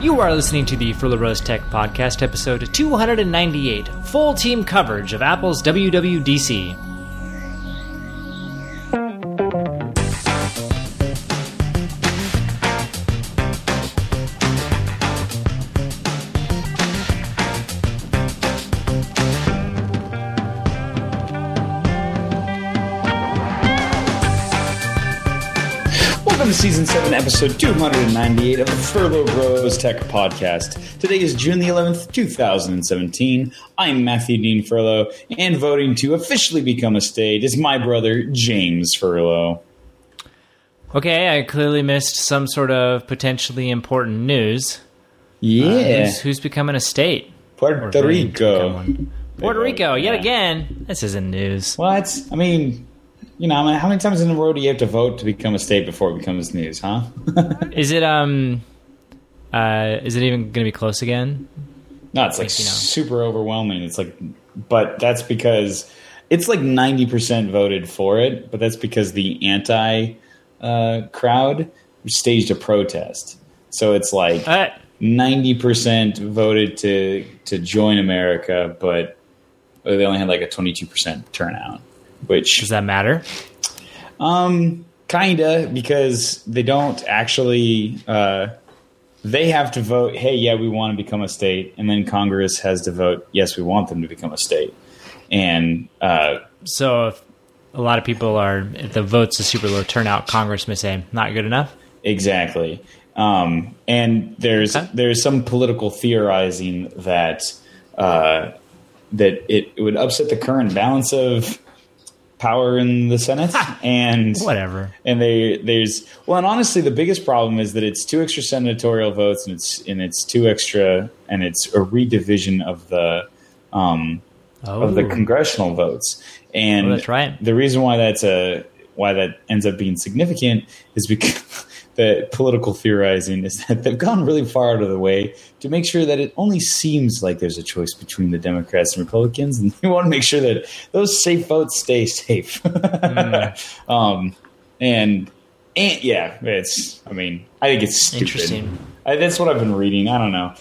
You are listening to the Furlough Rose Tech Podcast, episode 298, full team coverage of Apple's WWDC. Season 7, episode 298 of the Furlough Rose Tech Podcast. Today is June the 11th, 2017. I'm Matthew Dean Furlough, and voting to officially become a state is my brother, James Furlough. Okay, I clearly missed some sort of potentially important news. Yeah. Who's becoming a state? Puerto Rico. Puerto Rico, yet again. This isn't news. What? I mean... You know, how many times in a row do you have to vote to become a state before it becomes news, huh? Is it even going to be close again? No, it's like super overwhelming. It's like, but that's because it's like 90% voted for it, but that's because the anti crowd staged a protest. So it's like 90% voted to join America, but they only had like a 22% turnout. Which does that matter? Kinda, because they don't actually. They have to vote. Hey, yeah, we want to become a state, and then Congress has to vote. Yes, we want them to become a state, and so if a lot of people if the vote's a super low turnout, Congress may say not good enough. Exactly, and there's some political theorizing that it would upset the current balance of power in the Senate and whatever. And and honestly, the biggest problem is that it's 2 extra senatorial votes and it's 2 extra, and it's a redivision of the congressional votes. And that's right. The reason why that ends up being significant is because the political theorizing is that they've gone really far out of the way to make sure that it only seems like there's a choice between the Democrats and Republicans, and we want to make sure that those safe votes stay safe. And yeah, I think it's stupid. Interesting. That's what I've been reading. I don't know.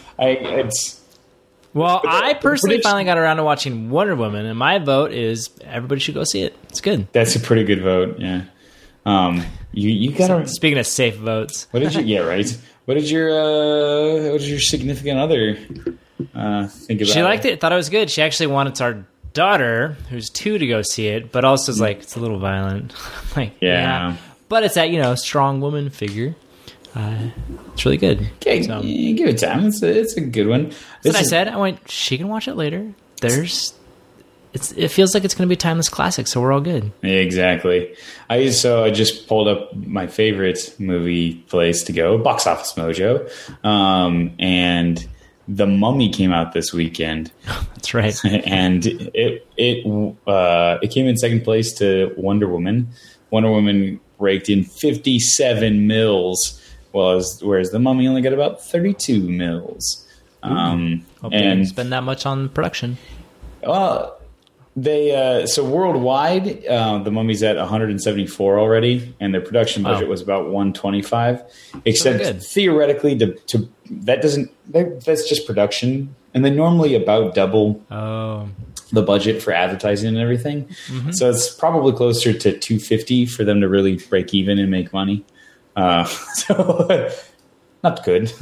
I personally finally got around to watching Wonder Woman, and my vote is everybody should go see it. It's good. That's a pretty good vote. Yeah. You got. Speaking of safe votes, what did you? Yeah, right. What did your significant other think about? She liked it. Thought it was good. She actually wanted our daughter, who's 2, to go see it, but also is like it's a little violent. Yeah. But it's that strong woman figure. It's really good. Okay, give it time. It's a good one. That's what I said. I went. She can watch it later. It feels like it's going to be a timeless classic, so we're all good. Yeah, exactly. I just pulled up my favorite movie place to go, Box Office Mojo, and The Mummy came out this weekend. That's right. And it came in second place to Wonder Woman. Wonder Woman raked in 57 mils, whereas The Mummy only got about 32 mils. Hope they didn't spend that much on production. Well. So worldwide, The Mummy's at 174 already, and their production budget was about 125. Except theoretically, that's just production, and they normally about double the budget for advertising and everything. Mm-hmm. So it's probably closer to 250 for them to really break even and make money. So not good.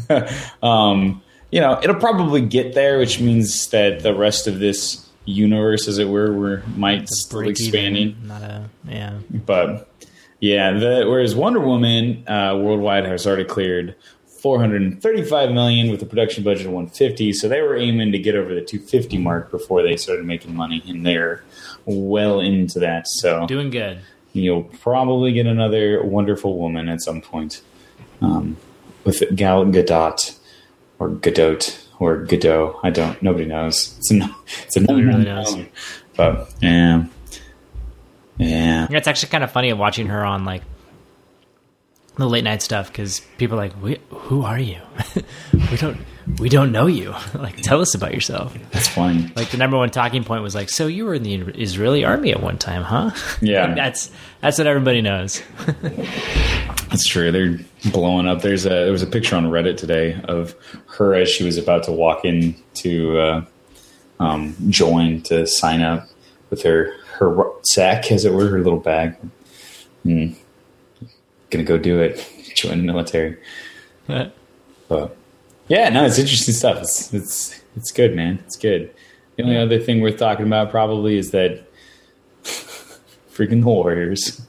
It'll probably get there, which means that the rest of this universe, as it were might still expanding. But yeah, whereas Wonder Woman worldwide has already cleared $435 million with a production budget of $150, so they were aiming to get over the $250 mark before they started making money, and they're well into that. So doing good. You'll probably get another Wonderful Woman at some point with Gal Gadot or Gadot. Or Godot, nobody knows. Nobody really knows. But yeah. It's actually kind of funny watching her on like the late night stuff because people are like, who are you? we don't know you. Like, tell us about yourself. That's funny. Like, the number one talking point was like, so you were in the Israeli army at one time, huh? Yeah. Like, that's what everybody knows. That's true. They're blowing up. There was a picture on Reddit today of her as she was about to walk in to join to sign up with her sack, as it were, her little bag. Gonna go do it. Join the military. But yeah, no, it's interesting stuff. It's good, man. It's good. The only other thing worth talking about probably is that freaking the Warriors.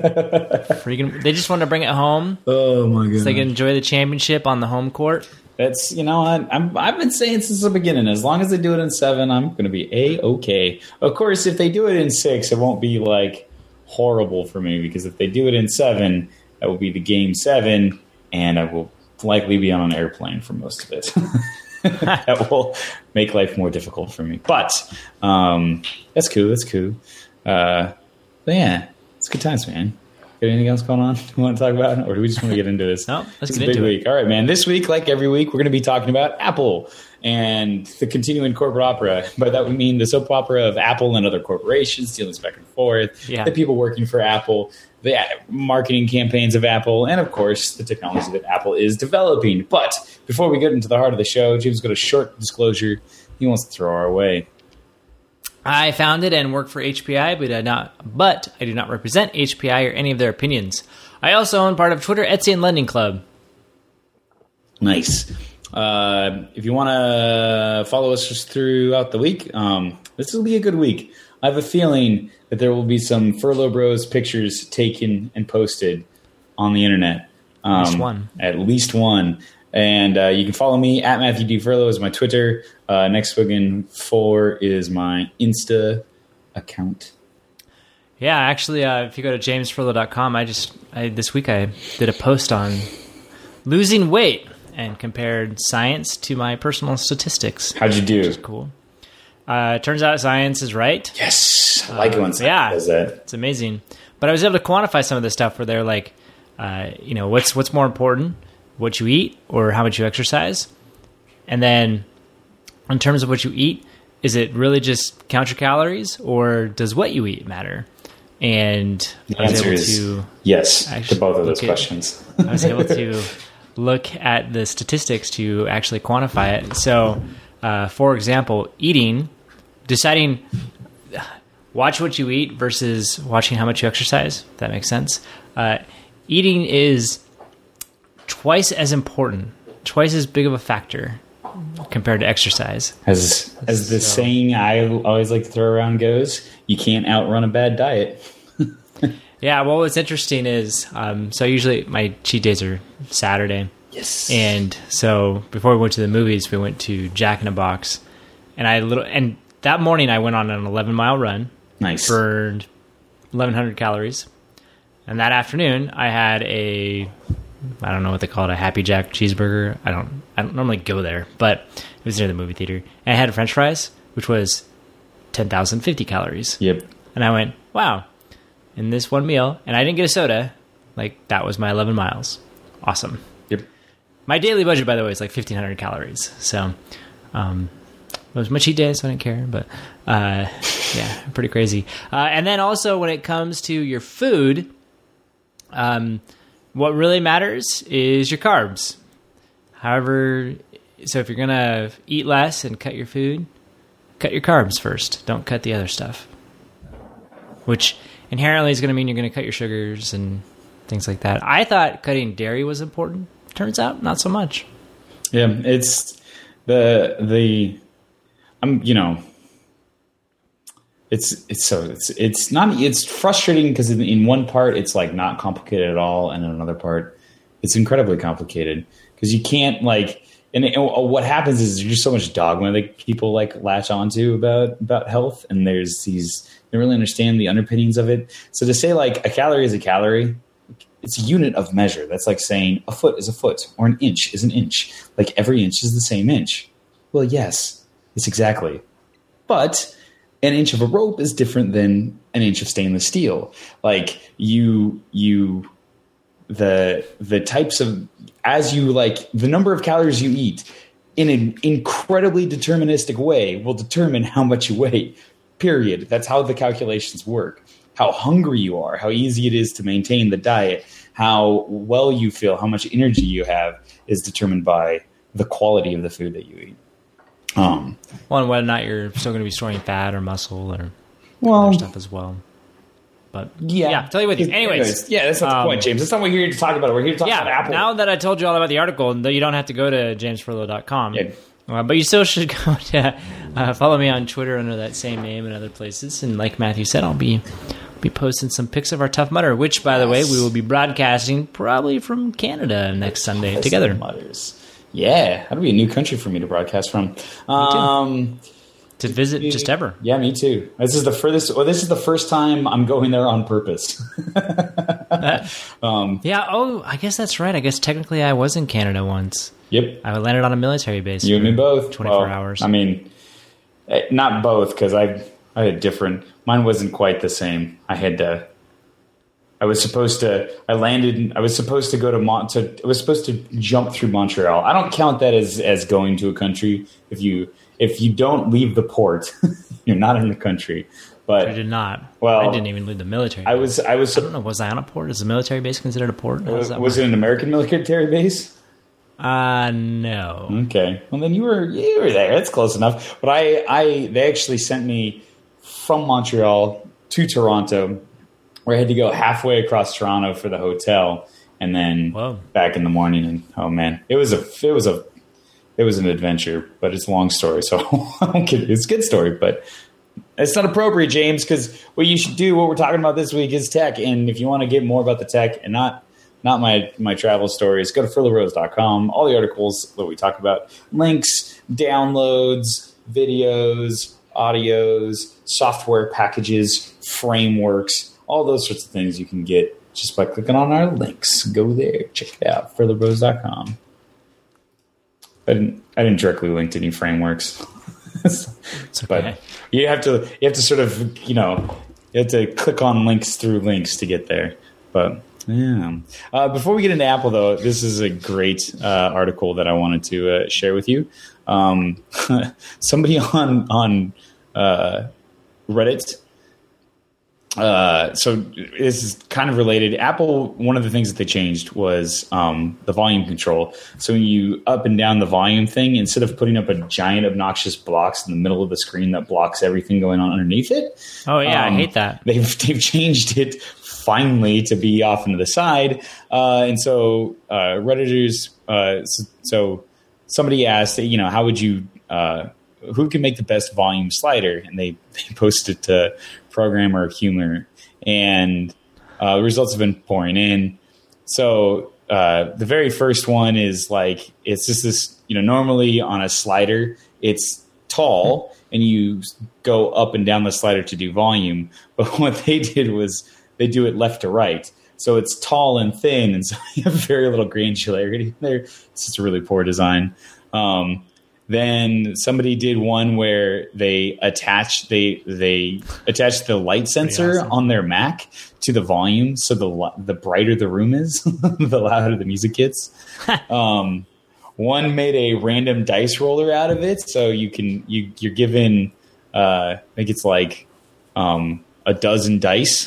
They just want to bring it home. Oh my god! So they can enjoy the championship on the home court. That's, I've been saying since the beginning, as long as they do it in 7, I'm going to be A-okay. Of course, if they do it in 6, it won't be like horrible for me, because if they do it in 7, that will be the game 7, and I will likely be on an airplane for most of it. That will make life more difficult for me. But that's cool. That's cool. But yeah, it's good times, man. Got anything else going on you want to talk about? Or do we just want to get into this? No, let's get into it. All right, man. This week, like every week, we're going to be talking about Apple and the continuing corporate opera. By that we mean the soap opera of Apple and other corporations, dealings back and forth, the people working for Apple, the marketing campaigns of Apple, and of course, the technology that Apple is developing. But before we get into the heart of the show, James got a short disclosure he wants to throw our way. I founded and work for HPI, but I do not represent HPI or any of their opinions. I also own part of Twitter, Etsy, and Lending Club. Nice. If you want to follow us just throughout the week, this will be a good week. I have a feeling that there will be some Furlough Bros pictures taken and posted on the internet. At least one. At least one. And you can follow me at Matthew D. Furlough is my Twitter. Nextwigan4 is my Insta account. Yeah, actually, if you go to jamesfurlough.com, this week I did a post on losing weight and compared science to my personal statistics. How'd you do? Which is cool. Turns out science is right. Yes, I like it when science does that. It's amazing. But I was able to quantify some of the stuff where they're like, what's more important? What you eat or how much you exercise? And then in terms of what you eat, is it really just count your calories, or does what you eat matter? And the answer is yes to both of those questions. I was able to look at the statistics to actually quantify it. So, for example, deciding watch what you eat versus watching how much you exercise, if that makes sense. Eating is twice as important, twice as big of a factor compared to exercise. As the saying I always like to throw around goes, you can't outrun a bad diet. Yeah, well, what's interesting is, so usually my cheat days are Saturday. Yes. And so before we went to the movies, we went to Jack in a Box. And that morning I went on an 11-mile run. Nice. Burned 1,100 calories. And that afternoon I had I don't know what they call it, a Happy Jack cheeseburger. I don't normally go there, but it was near the movie theater. And I had French fries, which was 10,050 calories. Yep. And I went, wow, in this one meal, and I didn't get a soda, like that was my 11 miles. Awesome. Yep. My daily budget, by the way, is like 1,500 calories. So it was my cheat day, so I didn't care. But yeah, pretty crazy. And then also when it comes to your food, what really matters is your carbs. However, so if you're going to eat less and cut your food, cut your carbs first. Don't cut the other stuff. Which inherently is going to mean you're going to cut your sugars and things like that. I thought cutting dairy was important. Turns out, not so much. Yeah, it's it's frustrating because in one part it's like not complicated at all, and in another part it's incredibly complicated because you can't and what happens is there's just so much dogma that people latch onto about health, and they don't really understand the underpinnings of it. So to say a calorie is a calorie, it's a unit of measure. That's like saying a foot is a foot or an inch is an inch. Like every inch is the same inch. Well, yes, it's exactly. But an inch of a rope is different than an inch of stainless steel. The types of, the number of calories you eat in an incredibly deterministic way will determine how much you weigh, period. That's how the calculations work. How hungry you are, how easy it is to maintain the diet, how well you feel, how much energy you have is determined by the quality of the food that you eat. Well, and whether or not you're still going to be storing fat or muscle or other stuff as well. But yeah, tell you what. Anyways, yeah, that's not the point, James. That's not what we're here to talk about. We're here to talk about Apple. Now that I told you all about the article, though, you don't have to go to jamesfurlow.com. Yeah. But you still should go to follow me on Twitter under that same name and other places. And like Matthew said, I'll be posting some pics of our Tough Mudder, which, by the way, we will be broadcasting probably from Canada next Sunday together. Mudders. Yeah, that'll be a new country for me to broadcast from. To visit just ever. Yeah, me too. This is the furthest. Well, this is the first time I'm going there on purpose. I guess that's right. I guess technically I was in Canada once. Yep. I landed on a military base. You and me both. 24 hours. I mean, not both, because I had different. Mine wasn't quite the same. I was supposed to go to I was supposed to jump through Montreal. I don't count that as going to a country. If you don't leave the port, you're not in the country. But I did not. Well, I didn't even leave the military base. I don't know. Was I on a port? Is the military base considered a port? Was it an American military base? No. Okay. Well, then you were there. That's close enough. But they actually sent me from Montreal to Toronto, where I had to go halfway across Toronto for the hotel, and then back in the morning. And oh man, it was an adventure, but it's a long story, so it's a good story, but it's not appropriate, James, because what you should do, what we're talking about this week, is tech. And if you want to get more about the tech and not my travel stories, go to furloughrose.com. All the articles that we talk about, links, downloads, videos, audios, software packages, frameworks, all those sorts of things you can get just by clicking on our links. Go there, check it out, furloughrose.com. I didn't directly link to any frameworks. It's okay. But you have to sort of, you have to click on links through links to get there. But yeah. Before we get into Apple, though, this is a great article that I wanted to share with you. Somebody on Reddit. So this is kind of related. Apple, one of the things that they changed was the volume control. So when you up and down the volume thing, instead of putting up a giant obnoxious blocks in the middle of the screen that blocks everything going on underneath it. Oh yeah, I hate that. They've changed it finally to be off into the side. And so Redditors, so somebody asked, how would you, who can make the best volume slider? And they posted to Programmer Humor, and the results have been pouring in. So the very first one is like, it's just this, normally on a slider, it's tall and you go up and down the slider to do volume. But what they did was they do it left to right. So it's tall and thin, and so you have very little granularity there. It's just a really poor design. Then somebody did one where they attached the light sensor on their Mac to the volume, so the brighter the room is, the louder the music gets. One made a random dice roller out of it, so you're given I think it's like a dozen dice,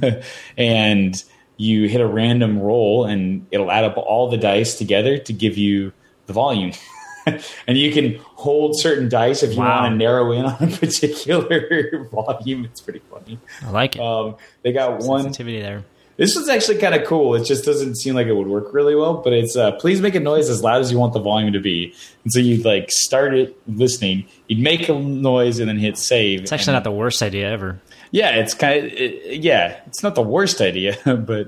and you hit a random roll, and it'll add up all the dice together to give you the volume. And you can hold certain dice if you want to narrow in on a particular volume. It's pretty funny. I like it. They got one sensitivity there. This was actually kind of cool. It just doesn't seem like it would work really well, but it's please make a noise as loud as you want the volume to be. And so you'd start it listening. You'd make a noise and then hit save. It's actually not the worst idea ever. Yeah, it's it's not the worst idea, but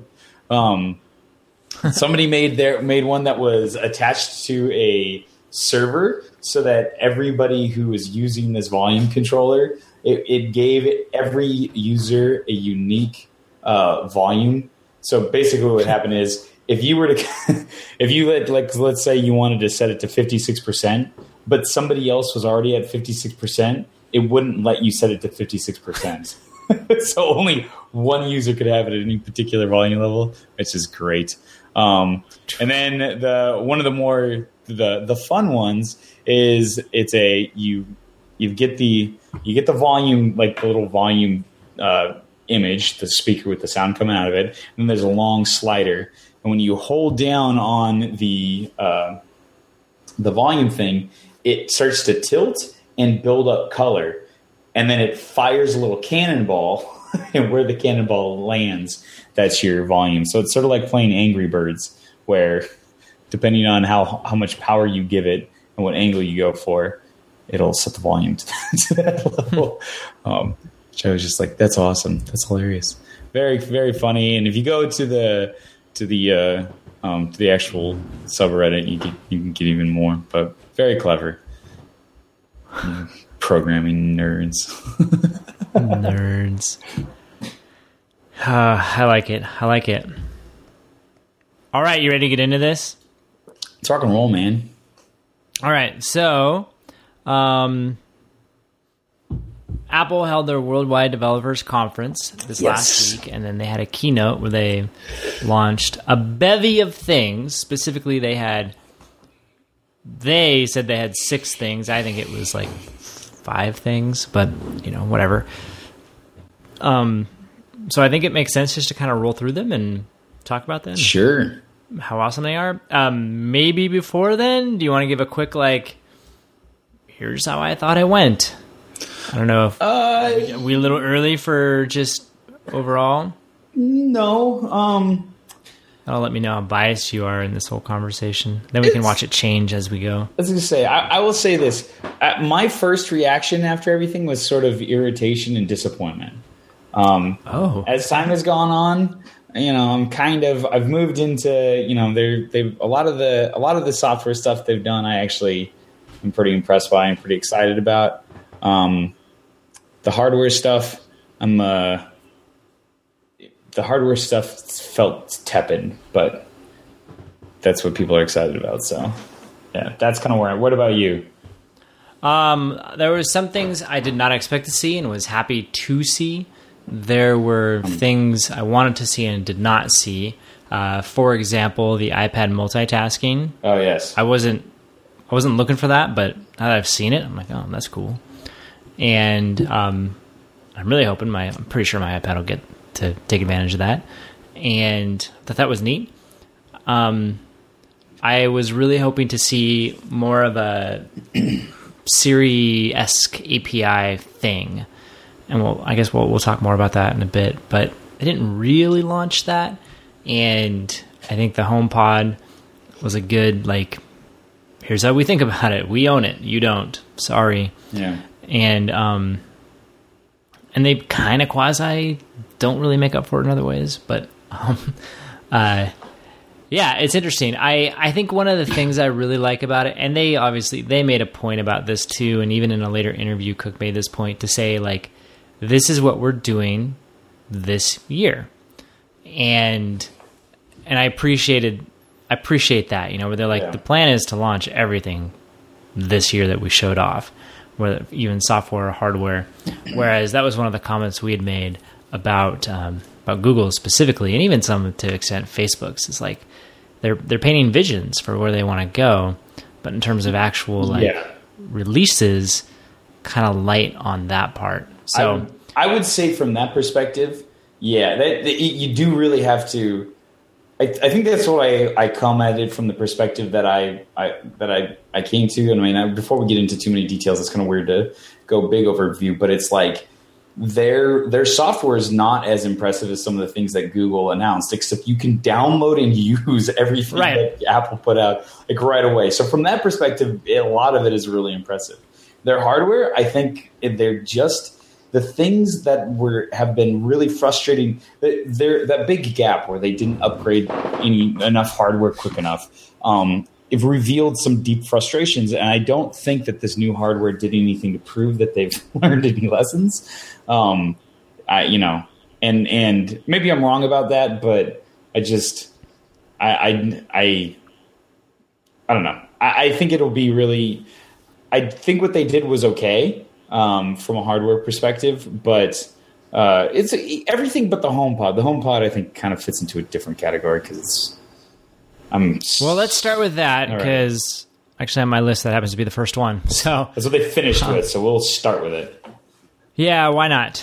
somebody made one that was attached to a server so that everybody who was using this volume controller, it gave every user a unique volume. So basically what happened is if you let's say you wanted to set it to 56%, but somebody else was already at 56%, it wouldn't let you set it to 56%. So only one user could have it at any particular volume level, which is great. And then one of the more the fun ones is you get the volume, like the little volume image, the speaker with the sound coming out of it, and then there's a long slider, and when you hold down on the volume thing, it starts to tilt and build up color, and then it fires a little cannonball, and where the cannonball lands, that's your volume. So it's sort of like playing Angry Birds, where depending on how much power you give it and what angle you go for, it'll set the volume to that level. Which I was just like, that's awesome. That's hilarious. Very, very funny. And if you go to the actual subreddit, you can get even more. But very clever. Programming nerds. Nerds. I like it. All right, you ready to get into this? Let's rock and roll, man. All right, so Apple held their Worldwide Developers Conference this last week, and then they had a keynote where they launched a bevy of things. Specifically, they said they had 6 things. I think it was like 5 things, but whatever. So I think it makes sense just to kind of roll through them and talk about them. Sure. How awesome they are. Maybe before then, do you want to give a quick, here's how I thought it went? I don't know if are we a little early for just overall? No. That'll let me know how biased you are in this whole conversation. Then we can watch it change as we go. I was going to say, I will say this. My first reaction after everything was sort of irritation and disappointment. As time has gone on, I've moved into, they've a lot of the software stuff they've done, I actually am pretty impressed by and pretty excited about. The hardware stuff, the hardware stuff felt tepid, but that's what people are excited about. So yeah, that's kind of where what about you? There were some things I did not expect to see and was happy to see. There were things I wanted to see and did not see. For example, the iPad multitasking. Oh yes. I wasn't looking for that, but now that I've seen it, I'm like, oh, that's cool. And I'm really hoping I'm pretty sure my iPad will get to take advantage of that. And thought that was neat. I was really hoping to see more of a Siri-esque API thing. And I guess we'll talk more about that in a bit. But they didn't really launch that. And I think the HomePod was a good, here's how we think about it. We own it. You don't. Sorry. Yeah. And they kind of quasi don't really make up for it in other ways. But, yeah, it's interesting. I think one of the things I really like about it, and they made a point about this too, and even in a later interview, Cook made this point to say, this is what we're doing this year. And I appreciate that, where they're the plan is to launch everything this year that we showed off, whether even software or hardware. Whereas that was one of the comments we had made about Google specifically, and even some to extent Facebook's. It's they're painting visions for where they want to go, but in terms of actual releases, kind of light on that part. So I would say from that perspective, you do really have to. I think that's what I come at it from the perspective that I came to. And I mean, before we get into too many details, it's kind of weird to go big overview, but it's their software is not as impressive as some of the things that Google announced, except you can download and use everything that Apple put out right away. So from that perspective, a lot of it is really impressive. Their hardware, I think they're just the things that have been really frustrating. That big gap where they didn't upgrade enough hardware quick enough. It revealed some deep frustrations, and I don't think that this new hardware did anything to prove that they've learned any lessons. And maybe I'm wrong about that, but I don't know. I think it'll be really. I think what they did was okay from a hardware perspective, but it's everything but the HomePod. The HomePod, I think, kind of fits into a different category because it's. Well, let's start with that because actually on my list. That happens to be the first one. So that's what they finished with. So we'll start with it. Yeah, why not?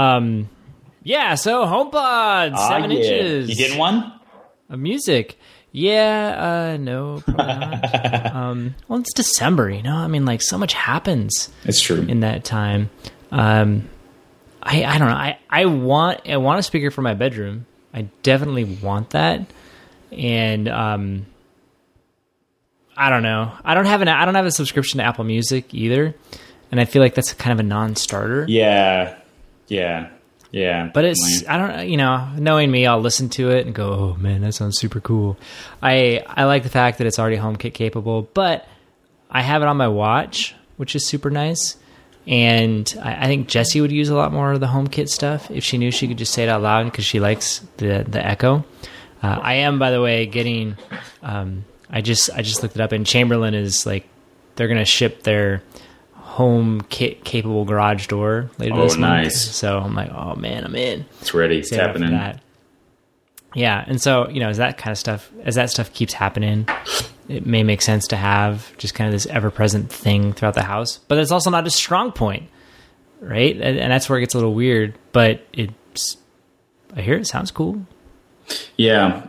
So HomePod, 7 inches. You getting one? Of music. Yeah, no, probably not. Well, it's December, you know? I mean, like, so much happens. It's true. In that time. I don't know. I want a speaker for my bedroom. I definitely want that. And, I don't know. I don't have a subscription to Apple Music either. And I feel like that's kind of a non-starter. Yeah. But it's, I don't, knowing me, I'll listen to it and go, oh man, that sounds super cool. I like the fact that it's already HomeKit capable, but I have it on my watch, which is super nice. And I think Jessie would use a lot more of the HomeKit stuff if she knew she could just say it out loud because she likes the Echo. I am, by the way, getting, I just looked it up, and Chamberlain is like, they're going to ship their HomeKit capable garage door later this month. Nice. So I'm like, oh man, I'm in. It's ready. It's happening. Yeah. And so, as that kind of stuff, as that stuff keeps happening, it may make sense to have just kind of this ever-present thing throughout the house. But it's also not a strong point, right? And that's where it gets a little weird. But I hear it sounds cool. Yeah.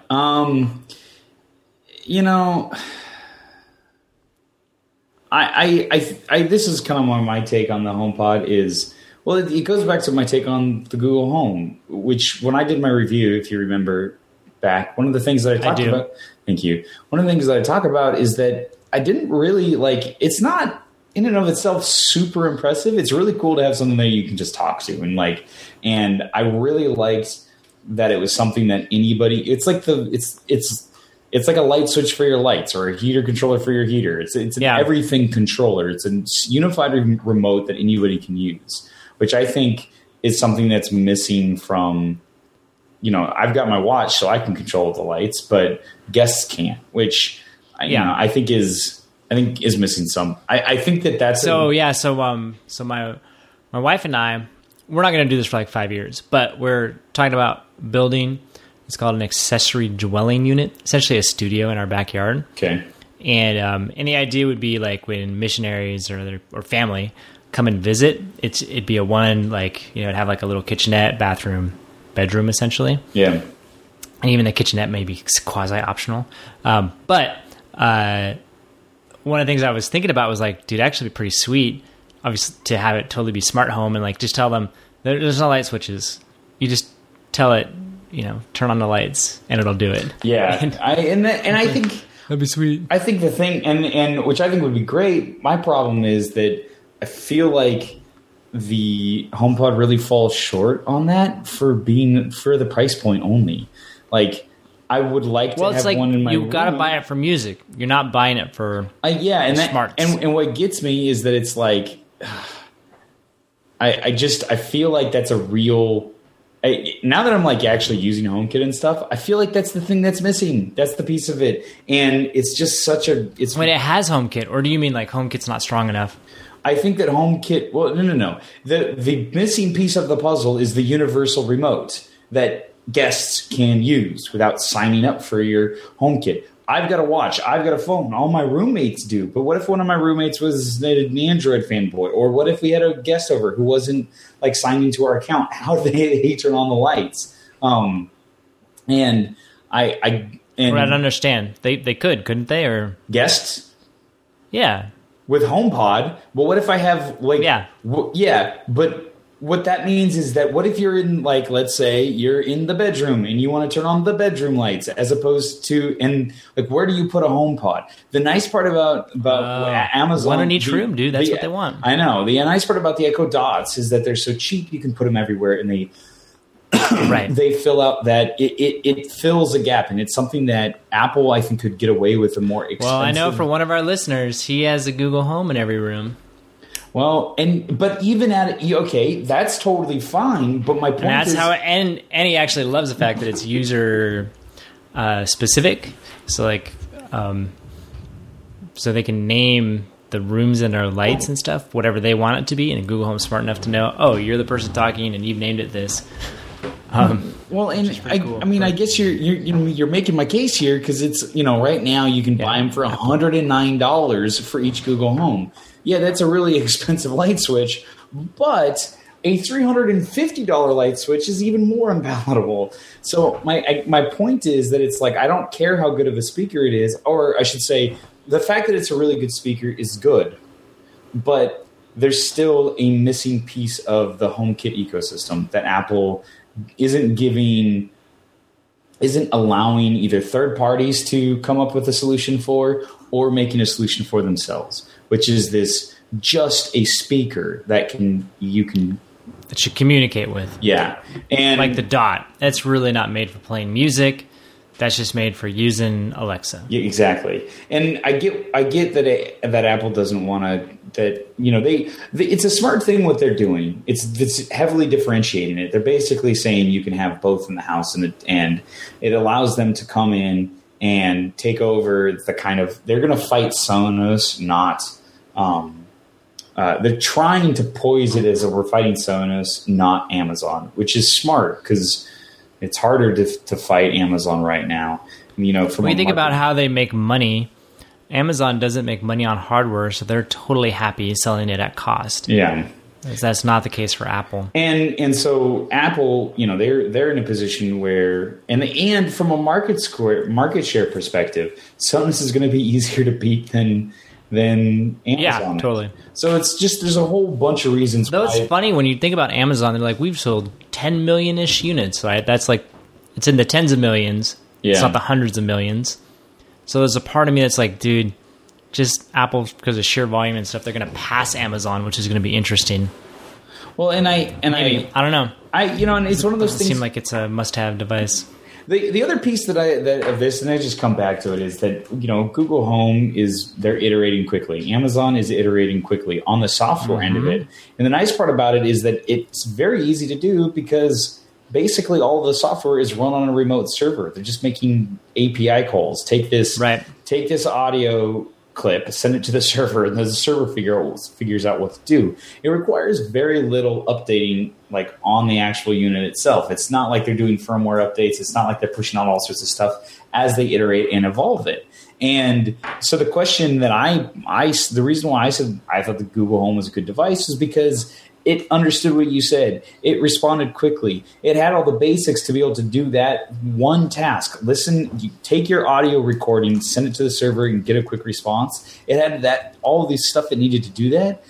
I this is kind of my take on the HomePod is, well, it goes back to my take on the Google Home, which when I did my review, if you remember back, one of the things that I talked about, thank you. One of the things that I talk about is that I didn't really it's not in and of itself super impressive. It's really cool to have something that you can just talk to and I really liked that it was something that anybody, it's like it's like a light switch for your lights or a heater controller for your heater. It's an everything controller. It's a unified remote that anybody can use, which I think is something that's missing from, I've got my watch so I can control the lights, but guests can't, which I think is missing some. I think that's so my wife and I, we're not going to do this for like 5 years, but we're talking about building. It's called an accessory dwelling unit, essentially a studio in our backyard. Okay. And the idea would be like when missionaries or family come and visit, it'd be a one, it'd have like a little kitchenette, bathroom, bedroom, essentially. Yeah. And even the kitchenette may be quasi-optional. But one of the things I was thinking about was like, dude, actually be pretty sweet, obviously, to have it totally be smart home and just tell them there's no light switches. You just tell it, turn on the lights and it'll do it. Yeah. I think that'd be sweet. I think the thing, and which I think would be great. My problem is that I feel like the HomePod really falls short on that for the price point only. I would like to have one in my room. You've got to buy it for music. You're not buying it for smarts. And what gets me is that it's I feel like that's a real. Now that I'm actually using HomeKit and stuff, I feel like that's the thing that's missing. That's the piece of it, and it's just such a. Wait, it has HomeKit, or do you mean HomeKit's not strong enough? I think that HomeKit. Well, no. The missing piece of the puzzle is the universal remote that guests can use without signing up for your HomeKit. I've got a watch. I've got a phone. All my roommates do. But what if one of my roommates was an Android fanboy? Or what if we had a guest over who wasn't signed into our account? How do they turn on the lights? And I don't understand. They could, couldn't they? Or guests? Yeah. With HomePod. Well, what if I have but what that means is that what if you're in let's say you're in the bedroom and you want to turn on the bedroom lights as opposed to where do you put a HomePod? The nice part about Amazon, one in each room, dude. That's what they want. I know. The nice part about the Echo Dots is that they're so cheap you can put them everywhere, and they right. They fill out that it fills a gap, and it's something that Apple I think could get away with a more expensive. Well, I know for one of our listeners, he has a Google Home in every room. Well, but even at it, okay, that's totally fine. But my point is, and he actually loves the fact that it's user specific. So so they can name the rooms and their lights and stuff, whatever they want it to be. And Google Home's smart enough to know, oh, you're the person talking, and you've named it this. Well, and cool. I mean, I guess you're making my case here because it's, right now you can buy them for $109 for each Google Home. Yeah, that's a really expensive light switch, but a $350 light switch is even more unpalatable. So my point is that it's like, I don't care how good of a speaker it is, or I should say, the fact that it's a really good speaker is good, but there's still a missing piece of the HomeKit ecosystem that Apple isn't allowing either third parties to come up with a solution for, or making a solution for themselves, which is this just a speaker that you should communicate with. Yeah. And like the Dot. That's really not made for playing music. That's just made for using Alexa. Yeah, exactly. And I get that Apple doesn't want to, it's a smart thing what they're doing. It's heavily differentiating it. They're basically saying you can have both in the house, and it allows them to come in and take over they're going to fight Sonos, not, they're trying to poise it as we're fighting Sonos, not Amazon, which is smart because it's harder to fight Amazon right now. When you think about how they make money, Amazon doesn't make money on hardware, so they're totally happy selling it at cost. Yeah. That's not the case for Apple. And so Apple, they're in a position where, and from a market share perspective, Sonos is going to be easier to beat than Amazon. Yeah, totally. So it's just, there's a whole bunch of reasons. Though it's funny when you think about Amazon, they're like, we've sold 10 million-ish units, right? That's like, it's in the tens of millions. Yeah. It's not the hundreds of millions. So there's a part of me that's like, dude, just Apple, because of sheer volume and stuff, they're going to pass Amazon, which is going to be interesting. Well, and I don't know. And it's one of those things. It seems like it's a must-have device. The other piece of this, and I just come back to it, is that Google Home they're iterating quickly. Amazon is iterating quickly on the software end of it, and the nice part about it is that it's very easy to do because basically all of the software is run on a remote server. They're just making API calls. Take this audio clip, send it to the server, and the server figures out what to do. It requires very little updating, like on the actual unit itself. It's not like they're doing firmware updates. It's not like they're pushing out all sorts of stuff as they iterate and evolve it. And so the question that the reason why I said I thought the Google Home was a good device is because it understood what you said. It responded quickly. It had all the basics to be able to do that one task. Listen, you take your audio recording, send it to the server, and get a quick response. It had all of these stuff that needed to do that,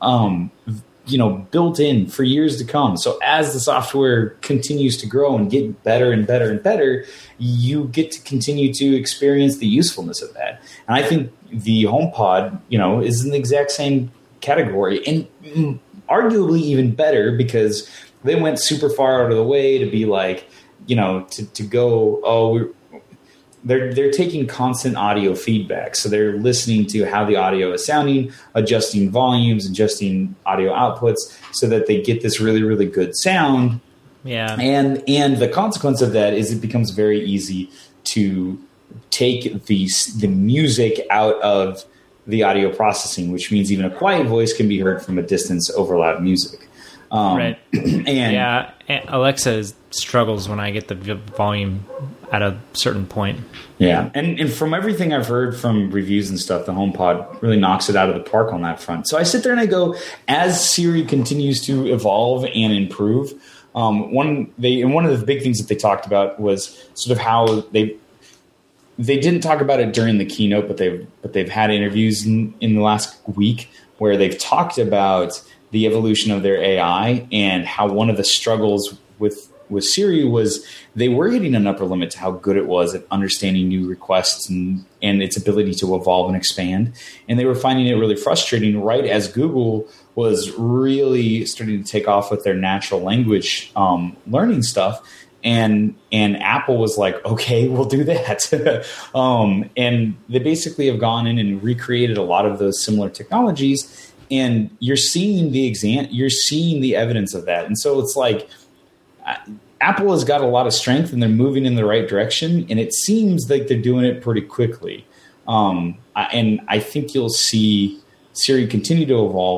built in for years to come. So as the software continues to grow and get better and better and better, you get to continue to experience the usefulness of that. And I think the HomePod, is in the exact same category. And arguably even better because they went super far out of the way to be like, to go, they're taking constant audio feedback. So they're listening to how the audio is sounding, adjusting volumes, adjusting audio outputs so that they get this really, really good sound. Yeah. And the consequence of that is it becomes very easy to take the music out of the audio processing, which means even a quiet voice can be heard from a distance over loud music. Right. And Alexa struggles when I get the volume at a certain point. Yeah. And from everything I've heard from reviews and stuff, the HomePod really knocks it out of the park on that front. So I sit there and I go, as Siri continues to evolve and improve, one of the big things that they talked about was sort of how they didn't talk about it during the keynote, but they've had interviews in the last week where they've talked about the evolution of their AI and how one of the struggles with Siri was they were hitting an upper limit to how good it was at understanding new requests and its ability to evolve and expand. And they were finding it really frustrating right as Google was really starting to take off with their natural language learning stuff. And Apple was like, okay, we'll do that. And they basically have gone in and recreated a lot of those similar technologies. And you're seeing the evidence of that. And so it's like Apple has got a lot of strength and they're moving in the right direction. And it seems like they're doing it pretty quickly. And I think you'll see Siri continue to evolve,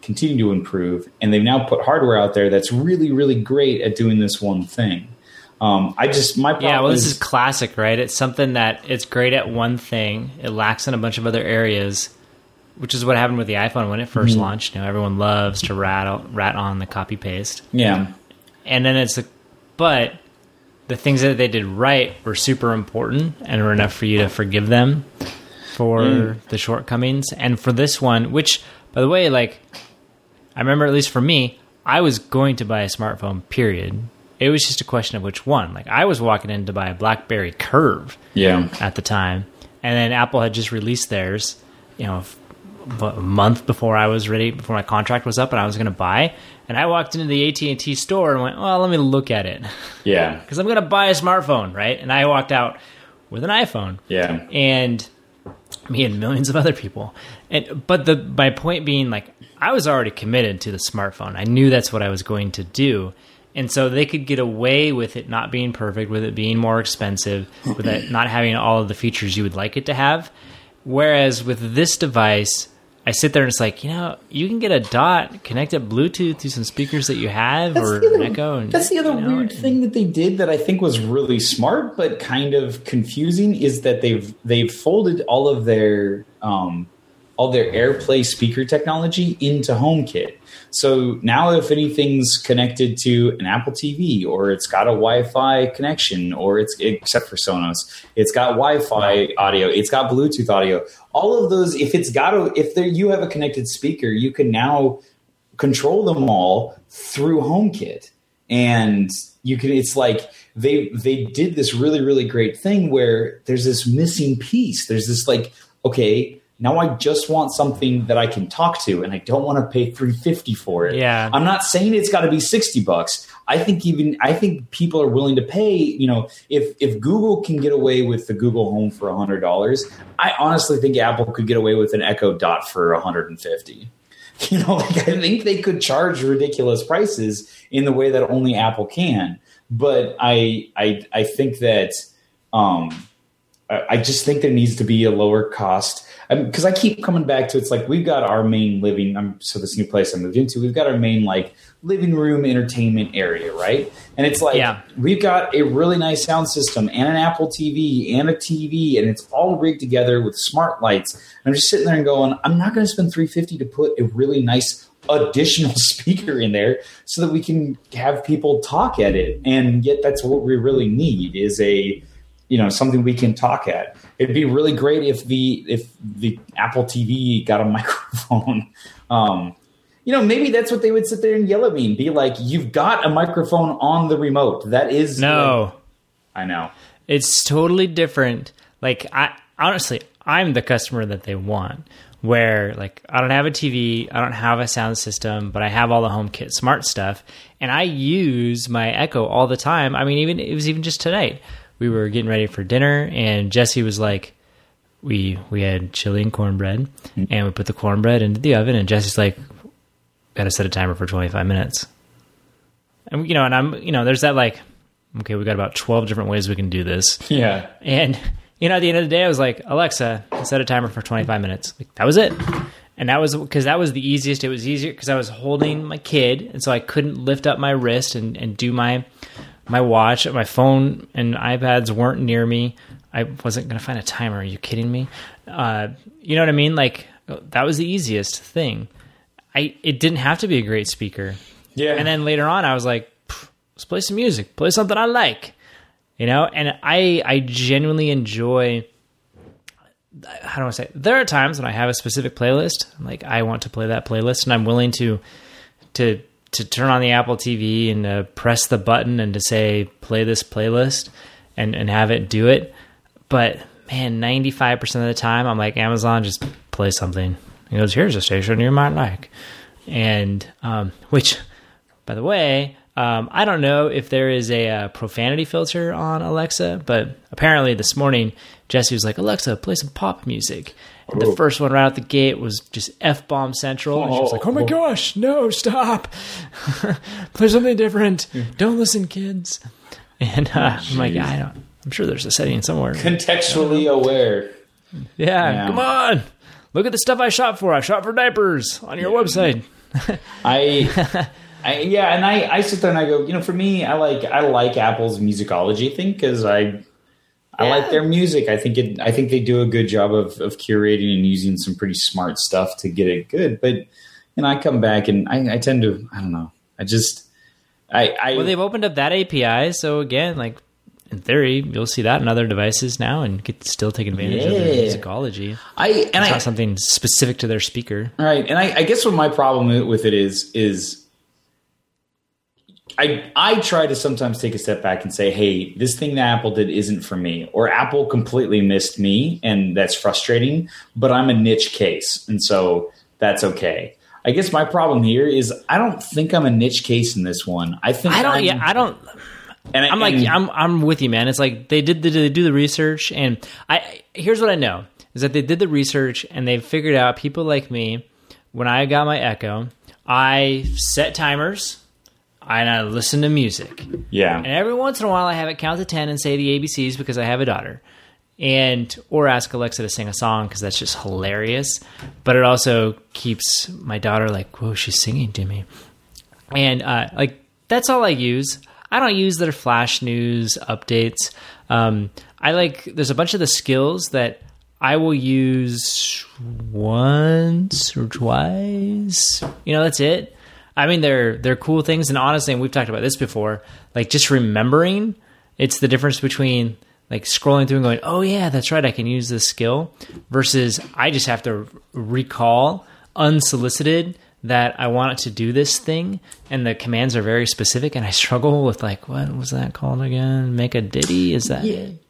continue to improve, and they've now put hardware out there that's really, really great at doing this one thing. My problem this is classic, right? It's something that it's great at one thing, it lacks in a bunch of other areas, which is what happened with the iPhone when it first launched. Everyone loves to rat on the copy paste. Yeah, and then but the things that they did right were super important and were enough for you to forgive them for the shortcomings. And for this one, which, by the way, I remember, at least for me, I was going to buy a smartphone, period. It was just a question of which one. I was walking in to buy a BlackBerry Curve at the time. And then Apple had just released theirs, a month before I was ready, before my contract was up and I was going to buy. And I walked into the AT&T store and went, well, let me look at it. Yeah. Because I'm going to buy a smartphone, right? And I walked out with an iPhone. Yeah. And me and millions of other people. But my point being, I was already committed to the smartphone. I knew that's what I was going to do. And so they could get away with it not being perfect, with it being more expensive, with it not having all of the features you would like it to have. Whereas with this device, I sit there and it's you can get a dot, connect it Bluetooth to some speakers that you have, an Echo. That's the other weird thing that they did that I think was really smart but kind of confusing, is that they've folded all of their AirPlay speaker technology into HomeKit. So now if anything's connected to an Apple TV, or it's got a Wi-Fi connection, or except for Sonos, it's got Wi-Fi audio, it's got Bluetooth audio, all of those, if you have a connected speaker, you can now control them all through HomeKit. And they did this really, really great thing where there's this missing piece. There's this okay, now I just want something that I can talk to, and I don't want to pay $350 for it. Yeah. I'm not saying it's got to be $60. I think people are willing to pay. If Google can get away with the Google Home for $100, I honestly think Apple could get away with an Echo Dot for $150. I think they could charge ridiculous prices in the way that only Apple can. But I think that I just think there needs to be a lower cost. Because I keep coming back to, it's we've got our main living. So this new place I moved into, we've got our main living room entertainment area, right? And it's we've got a really nice sound system and an Apple TV and a TV, and it's all rigged together with smart lights. And I'm just sitting there and going, I'm not going to spend $350 to put a really nice additional speaker in there so that we can have people talk at it. And yet that's what we really need, is something we can talk at. It'd be really great if the Apple TV got a microphone. Maybe that's what they would sit there and yell at me and be like, you've got a microphone on the remote. That is no. I know. It's totally different. I'm the customer that they want, where I don't have a TV, I don't have a sound system, but I have all the HomeKit smart stuff, and I use my Echo all the time. I mean, it was even just tonight. We were getting ready for dinner, and Jesse was like, we had chili and cornbread, and we put the cornbread into the oven, and Jesse's like, got to set a timer for 25 minutes. And, and I'm, there's that okay, we got about 12 different ways we can do this. Yeah. And, at the end of the day, I was like, Alexa, set a timer for 25 minutes. That was it. And that was because that was the easiest. It was easier because I was holding my kid, and so I couldn't lift up my wrist and do my watch. My phone and iPads weren't near me. I wasn't going to find a timer. Are you kidding me? You know what I mean? That was the easiest thing. It didn't have to be a great speaker. Yeah. And then later on, I was like, let's play some music. Play something I like. And I genuinely enjoy... How do I say it? There are times when I have a specific playlist. I want to play that playlist, and I'm willing to turn on the Apple TV and press the button and to say, play this playlist and have it do it. But man, 95% of the time I'm like, Amazon, just play something. He goes, here's a station you might like. And, which, by the way, I don't know if there is a profanity filter on Alexa, but apparently this morning, Jesse was like, Alexa, play some pop music. And the first one right out the gate was just F-bomb central. And she was like, oh my gosh, no, stop. Play something different. Don't listen, kids. And I'm like, I'm sure there's a setting somewhere. Contextually aware. Yeah, come on. Look at the stuff I shop for. I shop for diapers on your website. I sit there and I go, for me, I like Apple's musicology thing because I like their music. I think they do a good job of curating and using some pretty smart stuff to get it good. But I come back and I tend to, I don't know. Well, they've opened up that API, so again, like in theory, you'll see that in other devices now and still take advantage of their musicology. It's not something specific to their speaker, right? And I guess what my problem with it is I try to sometimes take a step back and say, hey, this thing that Apple did isn't for me, or Apple completely missed me, and that's frustrating. But I'm a niche case, and so that's okay. I guess my problem here is I don't think I'm a niche case in this one. I'm with you, man. It's like they do the research, and here's what I know is that they did the research and they figured out people like me. When I got my Echo, I set timers and I listen to music. Yeah, and every once in a while I have it count to 10 and say the ABCs because I have a daughter. Or ask Alexa to sing a song because that's just hilarious. But it also keeps my daughter like, whoa, she's singing to me. And that's all I use. I don't use their flash news updates. There's a bunch of the skills that I will use once or twice. That's it. I mean, they're cool things. And honestly, and we've talked about this before, like just remembering, it's the difference between like scrolling through and going, oh yeah, that's right, I can use this skill, versus I just have to recall unsolicited that I want it to do this thing, and the commands are very specific, and I struggle with like, what was that called again? Make a ditty? Is that it?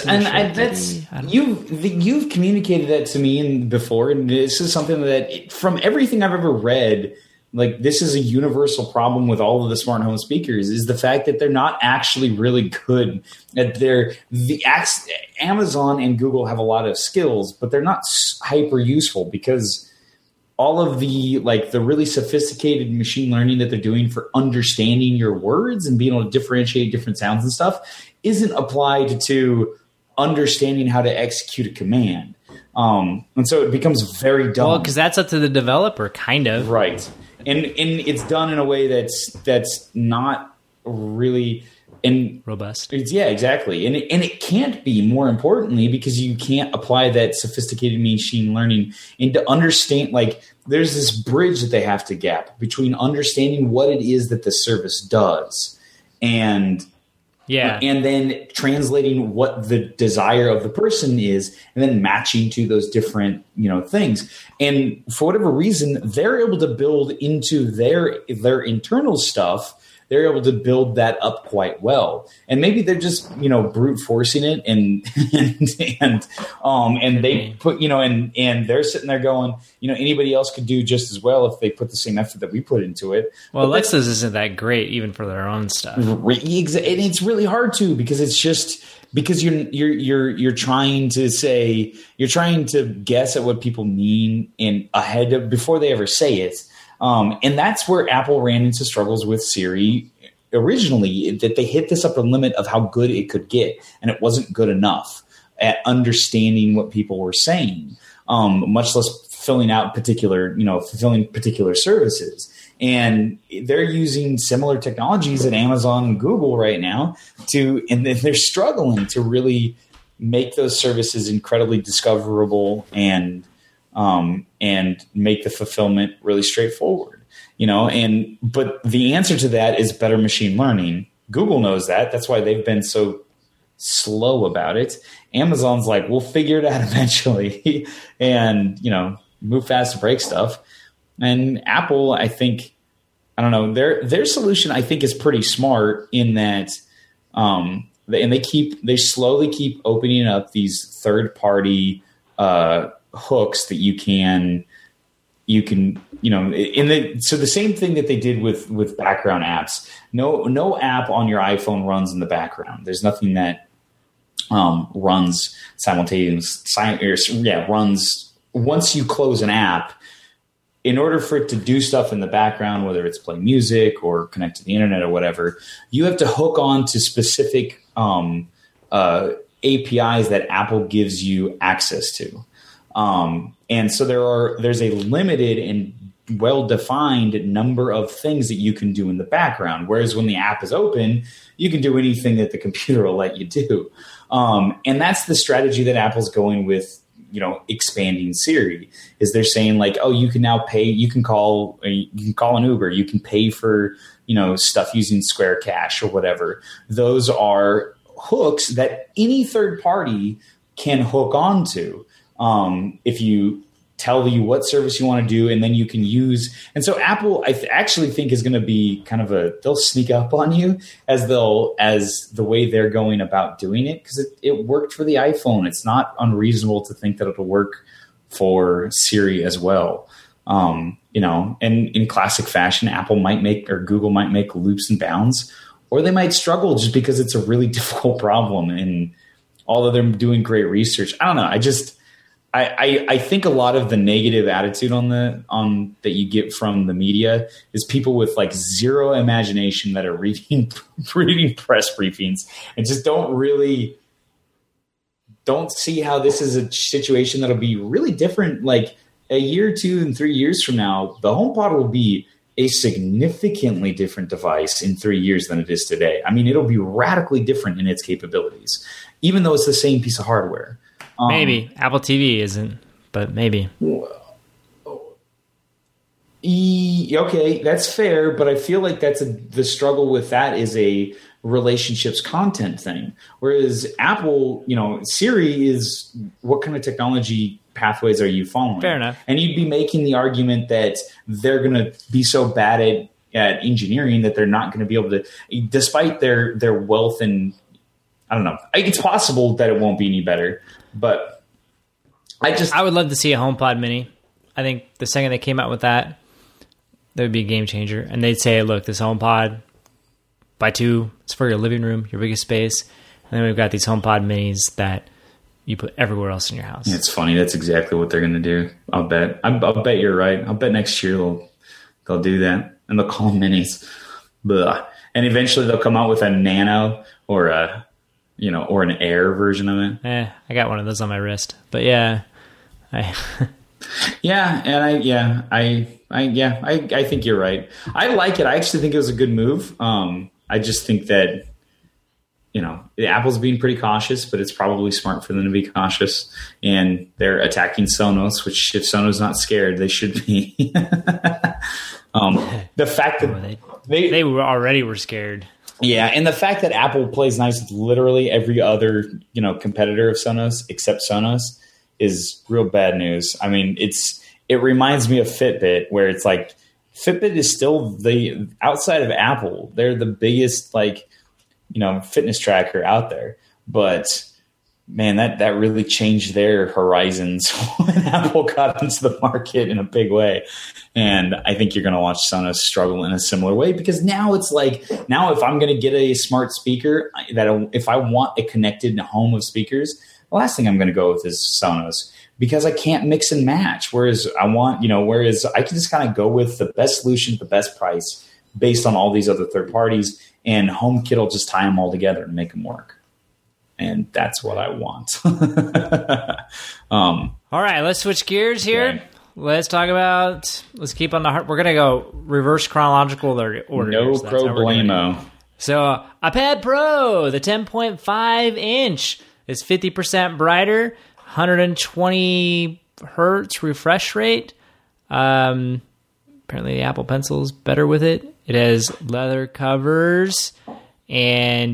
You've communicated that to me before, and this is something that from everything I've ever read, like this is a universal problem with all of the smart home speakers, is the fact that they're not actually really good at Amazon and Google have a lot of skills, but they're not hyper useful because all of the really sophisticated machine learning that they're doing for understanding your words and being able to differentiate different sounds and stuff isn't applied to understanding how to execute a command. And so it becomes very dumb. Well, because that's up to the developer, kind of. Right. And it's done in a way that's not really robust. Yeah, exactly. And it can't be, more importantly, because you can't apply that sophisticated machine learning into understand. Like there's this bridge that they have to gap between understanding what it is that the service does and then translating what the desire of the person is, and then matching to those different, things. And for whatever reason, they're able to build into their internal stuff. They're able to build that up quite well. And maybe they're just, brute forcing it and they put, and they're sitting there going, anybody else could do just as well if they put the same effort that we put into it. Well, Alexa's isn't that great even for their own stuff. And it's really hard to, because it's just because you're trying to guess at what people mean before they ever say it. And that's where Apple ran into struggles with Siri originally, that they hit this upper limit of how good it could get, and it wasn't good enough at understanding what people were saying, much less fulfilling particular services. And they're using similar technologies at Amazon and Google right now and they're struggling to really make those services incredibly discoverable and make the fulfillment really straightforward, but the answer to that is better machine learning. Google knows that. That's why they've been so slow about it. Amazon's like, we'll figure it out eventually and, move fast to break stuff. And Apple, I think, I don't know, their solution, I think, is pretty smart in that, and they slowly keep opening up these third-party hooks that you can so the same thing that they did with background apps. No app on your iPhone runs in the background. There's nothing that runs simultaneously. Runs once you close an app. In order for it to do stuff in the background, whether it's play music or connect to the internet or whatever, you have to hook on to specific APIs that Apple gives you access to. And so there's a limited and well-defined number of things that you can do in the background. Whereas when the app is open, you can do anything that the computer will let you do. And that's the strategy that Apple's going with, expanding Siri. Is they're saying like, oh, you can now pay, you can call an Uber, you can pay for, stuff using Square Cash or whatever. Those are hooks that any third party can hook onto. If you tell you what service you want to do, and then you can use. And so Apple, I actually think, is going to be kind of they'll sneak up on you as the way they're going about doing it, because it worked for the iPhone. It's not unreasonable to think that it'll work for Siri as well. And in classic fashion, Apple might make, or Google might make leaps and bounds, or they might struggle just because it's a really difficult problem. And although they're doing great research, I don't know. I think a lot of the negative attitude on that you get from the media is people with like zero imagination that are reading press briefings and just don't see how this is a situation that'll be really different. Like a year, 2 and 3 years from now, the HomePod will be a significantly different device in 3 years than it is today. I mean, it'll be radically different in its capabilities, even though it's the same piece of hardware. Maybe Apple TV isn't, but maybe. Okay, that's fair, but I feel like the struggle with that is a relationships content thing. Whereas Apple, Siri is, what kind of technology pathways are you following? Fair enough. And you'd be making the argument that they're going to be so bad at engineering that they're not going to be able to, despite their wealth and, I don't know. It's possible that it won't be any better, but I would love to see a HomePod Mini. I think the second they came out with that would be a game changer. And they'd say, look, this HomePod, buy 2, it's for your living room, your biggest space. And then we've got these HomePod Minis that you put everywhere else in your house. It's funny. That's exactly what they're going to do. I'll bet. I'll bet you're right. I'll bet next year they'll do that, and they'll call them Minis. Blah. And eventually they'll come out with a Nano or an Air version of it. I got one of those on my wrist, but yeah, I think you're right. I like it. I actually think it was a good move. I just think that, Apple's being pretty cautious, but it's probably smart for them to be cautious, and they're attacking Sonos, which if Sonos not scared, they should be. The fact that they were scared. Yeah, and the fact that Apple plays nice with literally every other, competitor of Sonos except Sonos is real bad news. I mean, it reminds me of Fitbit, where it's like Fitbit is still outside of Apple, they're the biggest fitness tracker out there. But man, that really changed their horizons when Apple got into the market in a big way. And I think you're going to watch Sonos struggle in a similar way, because now it's like, if I'm going to get a smart speaker, if I want a connected home of speakers, the last thing I'm going to go with is Sonos, because I can't mix and match. Whereas I can just kind of go with the best solution at the best price based on all these other third parties, and HomeKit will just tie them all together and make them work. And that's what I want. All right, let's switch gears here. Okay. Let's keep on the heart. We're going to go reverse chronological order. No problemo. So iPad Pro, the 10.5 inch is 50% brighter, 120 hertz refresh rate. Apparently the Apple Pencil is better with it. It has leather covers and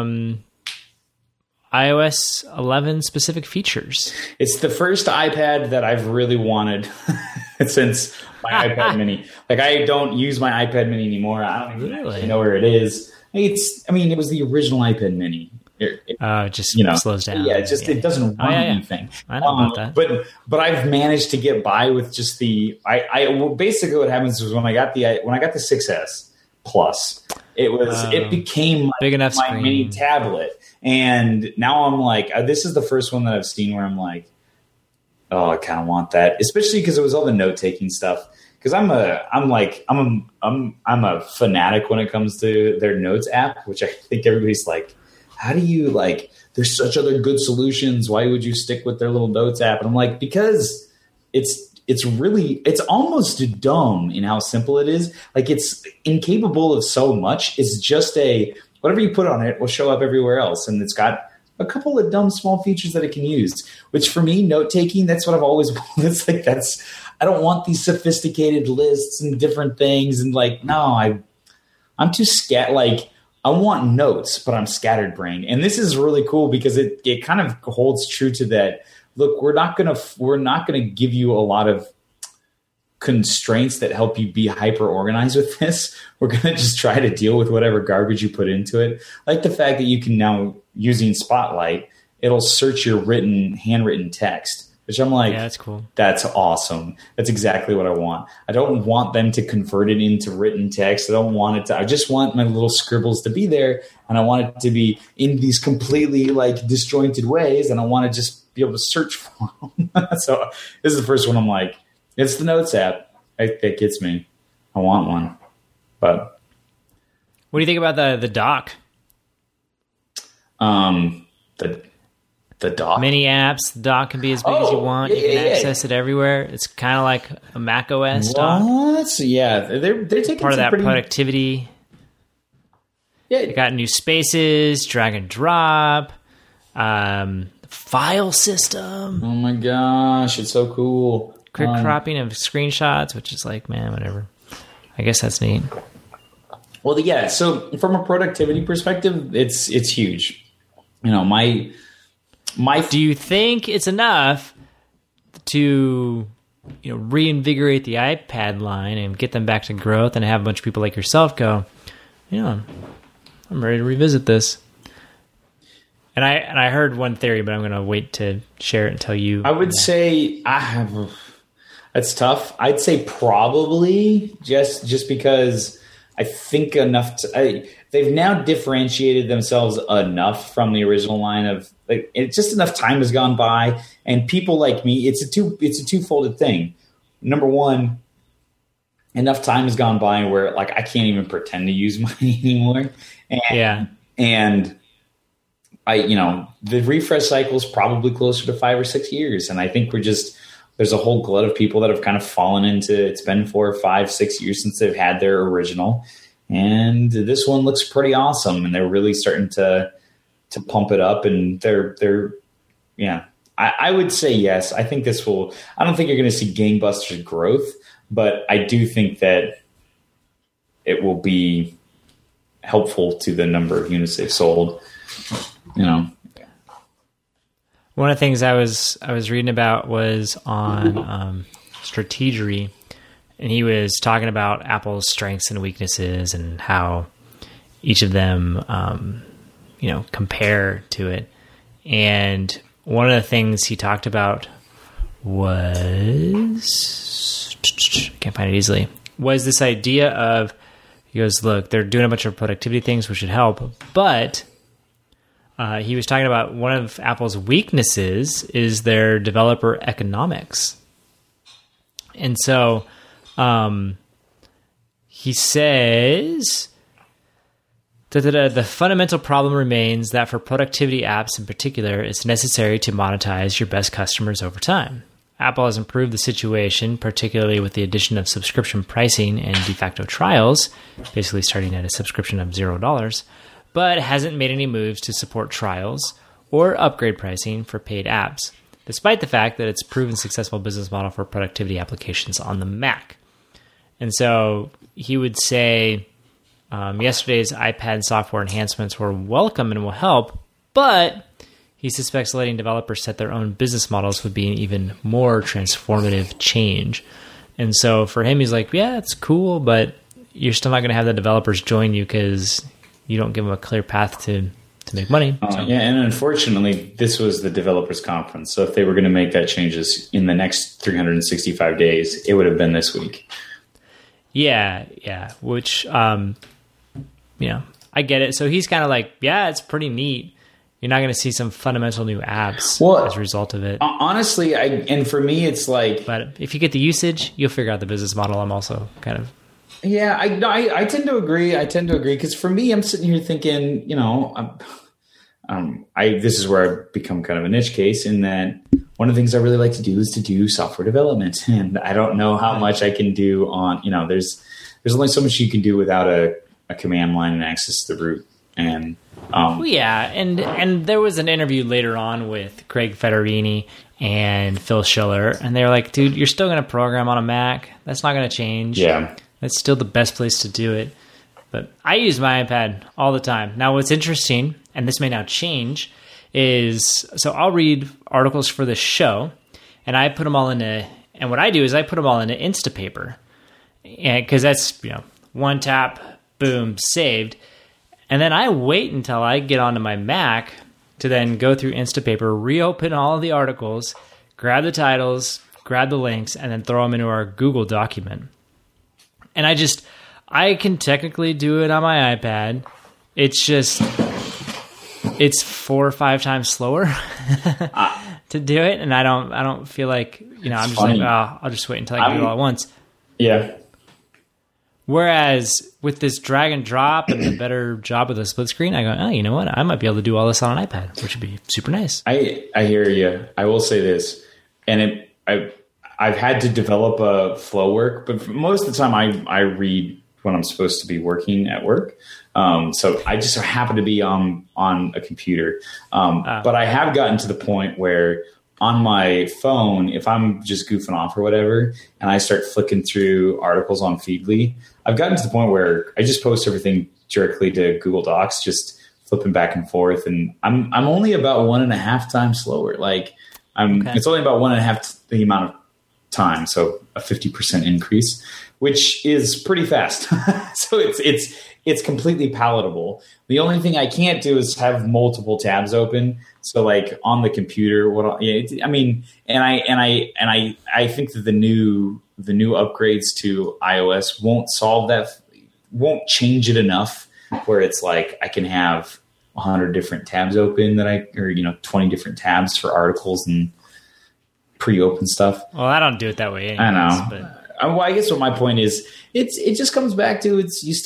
iOS 11 specific featers. It's the first iPad that I've really wanted since my iPad Mini. Like, I don't use my iPad Mini anymore. I don't even actually know where it is. It was the original iPad Mini. It just slows down. Yeah, it doesn't run anything. I know about that. But I've managed to get by with just the. Basically what happens is when I got the 6S Plus, it became big enough my screen. mini tablet, and now I'm like, this is the first one that I've seen where I'm like, oh, I kind of want that, especially because it was all the note taking stuff. Because I'm a fanatic when it comes to their Notes app, which I think everybody's like, how do you there's such other good solutions. Why would you stick with their little Notes app? And I'm like, because it's almost dumb in how simple it is. Like, it's incapable of so much. It's just whatever you put on it will show up everywhere else. And it's got a couple of dumb small features that it can use, which for me, note taking, that's what I've always wanted. I don't want these sophisticated lists and different things. And like, no, I'm too scared. Like, I want notes, but I'm scattered brain. And this is really cool because it kind of holds true to that. Look, we're not gonna give you a lot of constraints that help you be hyper organized with this. We're gonna just try to deal with whatever garbage you put into it. Like the fact that you can now, using Spotlight, it'll search your handwritten text, which I'm like, yeah, that's cool. That's awesome. That's exactly what I want. I don't want them to convert it into written text. I just want my little scribbles to be there, and I want it to be in these completely like disjointed ways, and I want to just be able to search for them. So this is the first one I'm like, it's the Notes app. That gets me. I want one. But what do you think about the dock? The dock. Mini apps. The dock can be as big as you want. You can access it everywhere. It's kind of like a Mac OS dock. Yeah, they're taking part of that productivity. Yeah, they got new spaces, drag and drop, file system. Oh my gosh, it's so cool. Quick cropping of screenshots, which is like, man, whatever. I guess that's neat. Well, yeah. So from a productivity perspective, it's huge. You know, my. Do you think it's enough to, reinvigorate the iPad line and get them back to growth and have a bunch of people like yourself go, I'm ready to revisit this? And I heard one theory, but I'm going to wait to share it and tell you. I would say that's tough. I'd say probably just because I think they've now differentiated themselves enough from the original line of like, it's just enough time has gone by, and people like me, it's a twofolded thing. Number one, enough time has gone by where like I can't even pretend to use mine anymore. And the refresh cycle is probably closer to 5 or 6 years. And I think there's a whole glut of people that have kind of fallen into, it's been 4 or 5, 6 years since they've had their original. And this one looks pretty awesome. And they're really starting to pump it up. And I would say yes. I think I don't think you're going to see gangbusters growth, but I do think that it will be helpful to the number of units they've sold. One of the things I was reading about was on Strategery, and he was talking about Apple's strengths and weaknesses and how each of them, compare to it. And one of the things he talked about was, I can't find it easily, was this idea of, he goes, look, they're doing a bunch of productivity things which should help, but he was talking about one of Apple's weaknesses is their developer economics. And so he says that the fundamental problem remains that for productivity apps in particular, it's necessary to monetize your best customers over time. Apple has improved the situation, particularly with the addition of subscription pricing and de facto trials, basically starting at a subscription of $0, but hasn't made any moves to support trials or upgrade pricing for paid apps, despite the fact that it's a proven successful business model for productivity applications on the Mac. And so he would say yesterday's iPad software enhancements were welcome and will help, but he suspects letting developers set their own business models would be an even more transformative change. And so for him, he's like, yeah, it's cool, but you're still not going to have the developers join you because you don't give them a clear path to make money. Yeah, and unfortunately, this was the developers conference. So if they were going to make that changes in the next 365 days, it would have been this week. Yeah, which, I get it. So he's kind of like, yeah, it's pretty neat. You're not going to see some fundamental new apps as a result of it. Honestly, and for me, it's like... But if you get the usage, you'll figure out the business model. I'm also kind of... Yeah, I tend to agree. Because for me, I'm sitting here thinking, this is where I've become kind of a niche case in that one of the things I really like to do is to do software development. And I don't know how much I can do on, there's only so much you can do without a command line and access to the root. And and there was an interview later on with Craig Federini and Phil Schiller, and they were like, dude, you're still going to program on a Mac. That's not going to change. Yeah. That's still the best place to do it. But I use my iPad all the time. Now, what's interesting, and this may now change, is so I'll read articles for the show, and I put them all into, and what I do is I put them all into Instapaper, because that's, one tap, boom, saved. And then I wait until I get onto my Mac to then go through Instapaper, reopen all of the articles, grab the titles, grab the links, and then throw them into our Google document. And I can technically do it on my iPad. It's just, it's 4 or 5 times slower to do it. And I don't feel like, I'm just funny. Like, I'll just wait until I do it all at once. Yeah. Whereas with this drag and drop and the better job with the split screen, I go, you know what? I might be able to do all this on an iPad, which would be super nice. I hear you. I will say this, and I've had to develop a flow work, but most of the time I read when I'm supposed to be working at work. So I just happen to be on a computer. But I have gotten to the point where on my phone, if I'm just goofing off or whatever, and I start flicking through articles on Feedly, I've gotten to the point where I just post everything directly to Google Docs, just flipping back and forth. And I'm only about 1.5 times slower. Like it's only about 1.5 the amount of time. So a 50% increase, which is pretty fast. So it's completely palatable. The only thing I can't do is have multiple tabs open. So like on the computer, I think that the new upgrades to iOS won't solve that, won't change it enough where it's like I can have 100 different tabs open or 20 different tabs for articles and pre-open stuff. Well, I don't do it that way anyways, I know. But well, I guess what my point is, it just comes back to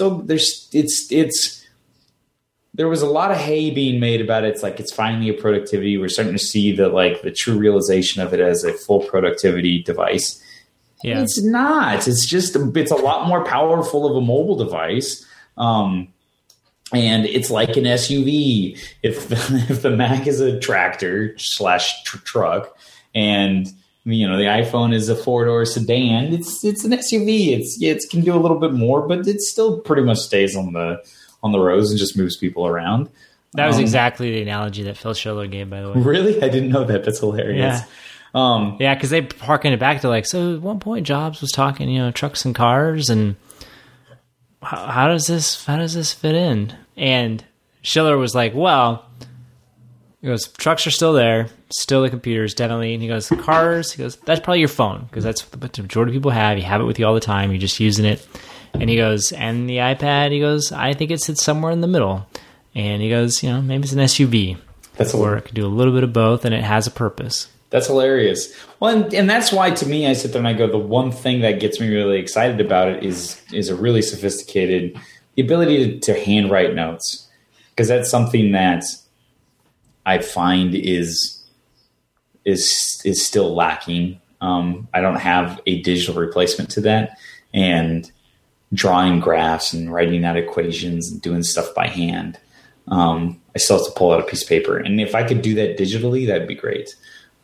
there was a lot of hay being made about it. It's like, it's finally a productivity. We're starting to see the true realization of it as a full productivity device. Yeah. It's not. It's just, it's a lot more powerful of a mobile device. And it's like an SUV. If the Mac is a tractor / truck, and the iPhone is a 4-door sedan, it's an SUV. It can do a little bit more, but it still pretty much stays on the roads and just moves people around. That was exactly the analogy that Phil Schiller gave, by the way. Really? I didn't know that. That's hilarious. Yeah. Because they harken it back to at one point Jobs was talking, trucks and cars, and how does this fit in? And Schiller was like, well, he goes, trucks are still there, still the computers, definitely. And he goes, cars, he goes, that's probably your phone, because that's what the majority of people have. You have it with you all the time. You're just using it. And he goes, and the iPad, he goes, I think it sits somewhere in the middle. And he goes, maybe it's an SUV. Or it can do a little bit of both, and it has a purpose. That's hilarious. Well, and that's why, to me, I sit there and I go, the one thing that gets me really excited about it is a really sophisticated, the ability to handwrite notes. Because that's something that I find is still lacking. I don't have a digital replacement to that. And drawing graphs and writing out equations and doing stuff by hand, I still have to pull out a piece of paper. And if I could do that digitally, that'd be great.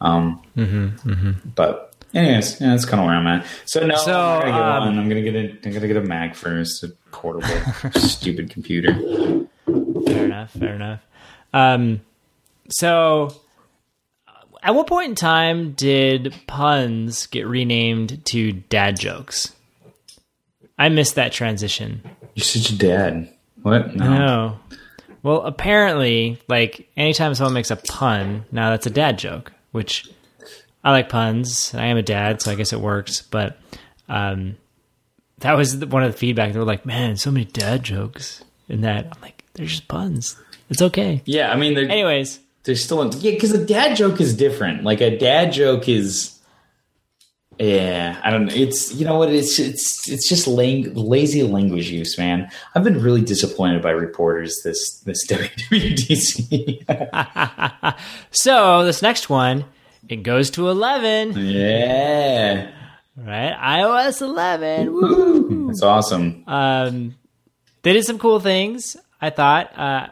But anyways, that's kind of where I'm at. So no, I'm gonna get one. I'm gonna get a Mac first, a portable, stupid computer. Fair enough. So at what point in time did puns get renamed to dad jokes? I missed that transition. You're such a dad. What? No. I know. Well, apparently, anytime someone makes a pun, now that's a dad joke, which I like puns. I am a dad, so I guess it works. But that was one of the feedback. They were like, man, so many dad jokes in that. I'm like, they're just puns. It's okay. Yeah, I mean, anyways. They're still because a dad joke is different. Like, a dad joke is... Yeah, I don't know. It's, what, it's just lazy language use, man. I've been really disappointed by reporters this WWDC. So this next one it goes to 11. Yeah. Right? iOS 11. Woo! That's awesome. They did some cool things, I thought.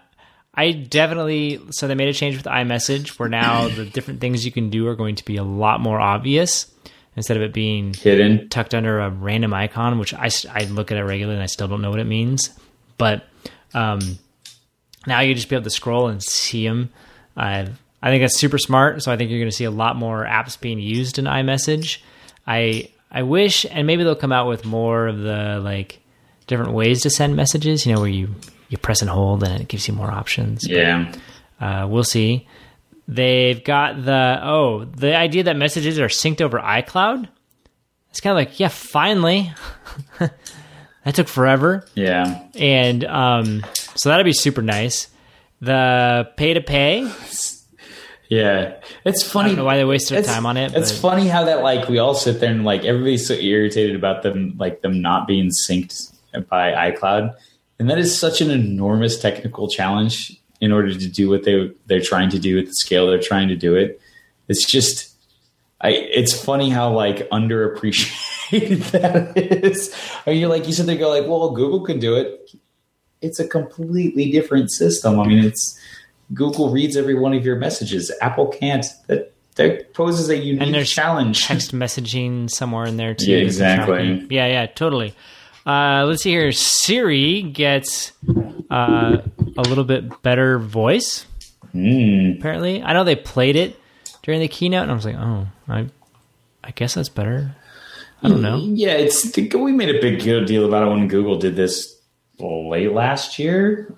So they made a change with iMessage where now the different things you can do are going to be a lot more obvious instead of it being hidden, tucked under a random icon, which I look at it regularly and I still don't know what it means. But now you just be able to scroll and see them. I think that's super smart. So I think you're going to see a lot more apps being used in iMessage. I wish, and maybe they'll come out with more of the like different ways to send messages, where you press and hold and it gives you more options. Yeah. But, we'll see. They've got the idea that messages are synced over iCloud. It's kind of like, yeah, finally. That took forever. Yeah. And so that'll be super nice. The pay-to-pay. Yeah. It's funny. I don't know why they wasted time on it. It's funny how that, like, we all sit there and, like, everybody's so irritated about them not being synced by iCloud. And that is such an enormous technical challenge in order to do what they're trying to do at the scale they're trying to do it. It's just, it's funny how like underappreciated that is. I mean, you sit there and go like, well, Google can do it. It's a completely different system. I mean, Google reads every one of your messages. Apple can't. That poses a unique and there's challenge. Text messaging somewhere in there too. Yeah, exactly. Yeah, totally. Let's see here. Siri gets a little bit better voice. Apparently, I know they played it during the keynote, and I was like, "Oh, I guess that's better." I don't know. Yeah, we made a big deal about it when Google did this late last year.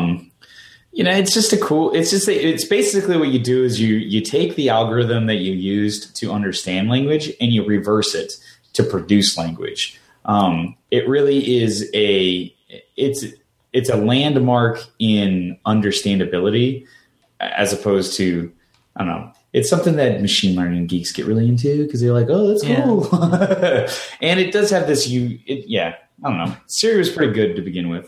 It's just it's basically what you do is you take the algorithm that you used to understand language and you reverse it to produce language. It really is it's a landmark in understandability as opposed to, I don't know, it's something that machine learning geeks get really into because they're like, oh, that's cool. And it does have this, I don't know. Siri was pretty good to begin with.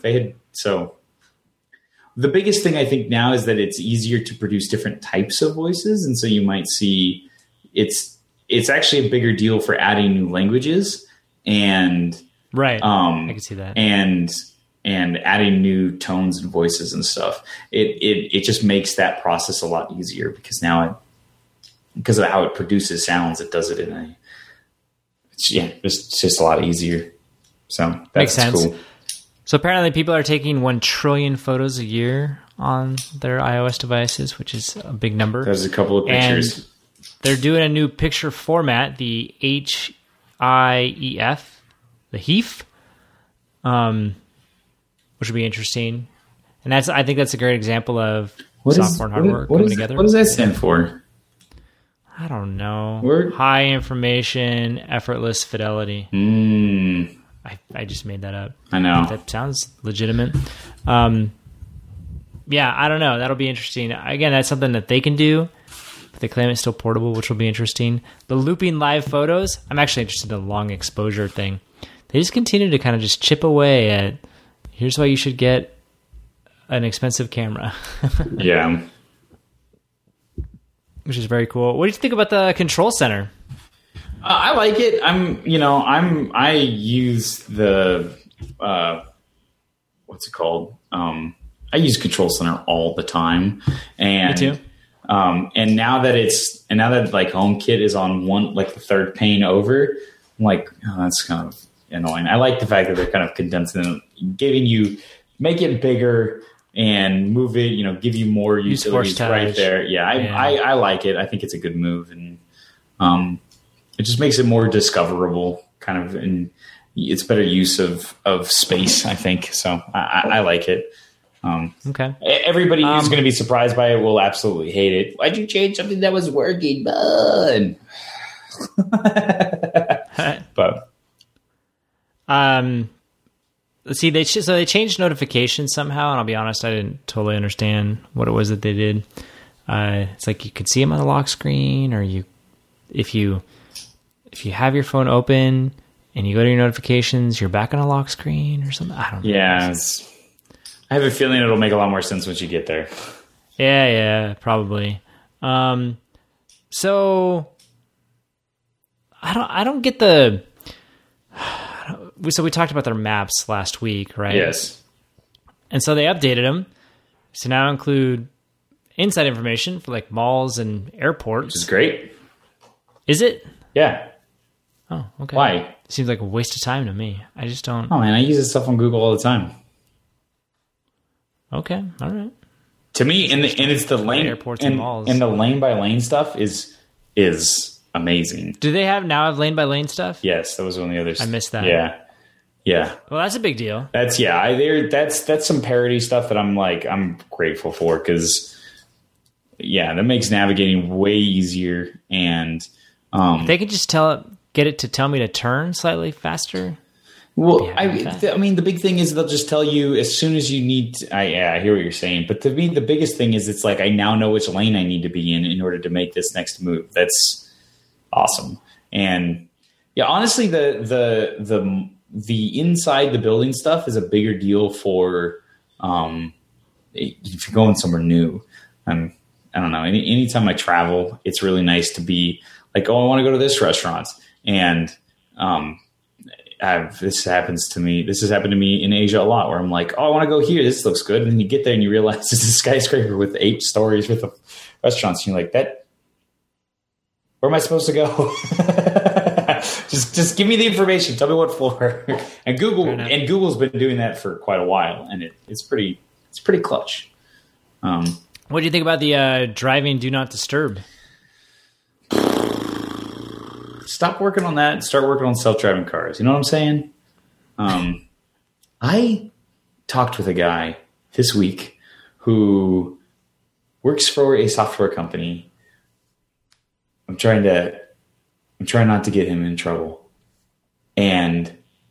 The biggest thing I think now is that it's easier to produce different types of voices. And so you might see it's actually a bigger deal for adding new languages and right. I can see that. And adding new tones and voices and stuff. It just makes that process a lot easier because now because of how it produces sounds, it does it it's just a lot easier. So that's makes sense. Cool. So apparently people are taking 1 trillion photos a year on their iOS devices, which is a big number. There's a couple of pictures. And they're doing a new picture format, the HIEF, the HEIF, which would be interesting. And I think that's a great example of software and hardware coming together. What does that stand for? I don't know. Word? High information, effortless fidelity. I just made that up. I know. That sounds legitimate. Yeah, I don't know. That'll be interesting. Again, that's something that they can do. But they claim it's still portable, which will be interesting. The looping live photos. I'm actually interested in the long exposure thing. They just continue to kind of just chip away at, here's why you should get an expensive camera. Yeah. Which is very cool. What do you think about the control center? I like it. I use the, what's it called? I use Control Center all the time. And, me too. And now that like HomeKit is on the third pane over, I'm like, oh, that's kind of annoying. I like the fact that they're kind of condensing it, make it bigger and move it, give you more utilities right there. Yeah, I like it. I think it's a good move. And, it just makes it more discoverable, kind of, and it's better use of space, I think. So I like it. Okay. Everybody who's going to be surprised by it will absolutely hate it. Why'd you change something that was working, bud? But let's see. They changed notifications somehow, and I'll be honest, I didn't totally understand what it was that they did. It's like you could see them on the lock screen, or if you have your phone open and you go to your notifications, you're back on a lock screen or something. I don't know. Yeah, I have a feeling it'll make a lot more sense once you get there. Yeah, probably. So I don't get the. So we talked about their maps last week, right? Yes. And so they updated them to now include inside information for like malls and airports. Which is great. Is it? Yeah. Oh, okay. Why? It seems like a waste of time to me. I just don't. Oh man, I use this stuff on Google all the time. Okay, all right. To me, and it's the lane airports and malls, and the lane by lane stuff is amazing. Do they have lane by lane stuff? Yes, that was one of the others. I missed that. Yeah. Well, that's a big deal. That's some parody stuff that I'm grateful for because that makes navigating way easier. And if they could just get it to tell me to turn slightly faster. Well, I mean, the big thing is they'll just tell you as soon as you need to, I hear what you're saying. But to me, the biggest thing is it's like I now know which lane I need to be in order to make this next move. That's awesome. And yeah, honestly, the inside the building stuff is a bigger deal for if you're going somewhere new. I don't know. Anytime I travel, it's really nice to be like, oh, I want to go to this restaurant. And this happens to me. This has happened to me in Asia a lot where I'm like, oh, I want to go here. This looks good. And then you get there and you realize it's a skyscraper with 8 stories with restaurants. And you're like, where am I supposed to go? just give me the information. Tell me what floor. And Google's been doing that for quite a while. And it's pretty clutch. What do you think about the driving do not disturb? Stop working on that and start working on self-driving cars. You know what I'm saying? I talked with a guy this week who works for a software company. I'm trying not to get him in trouble. And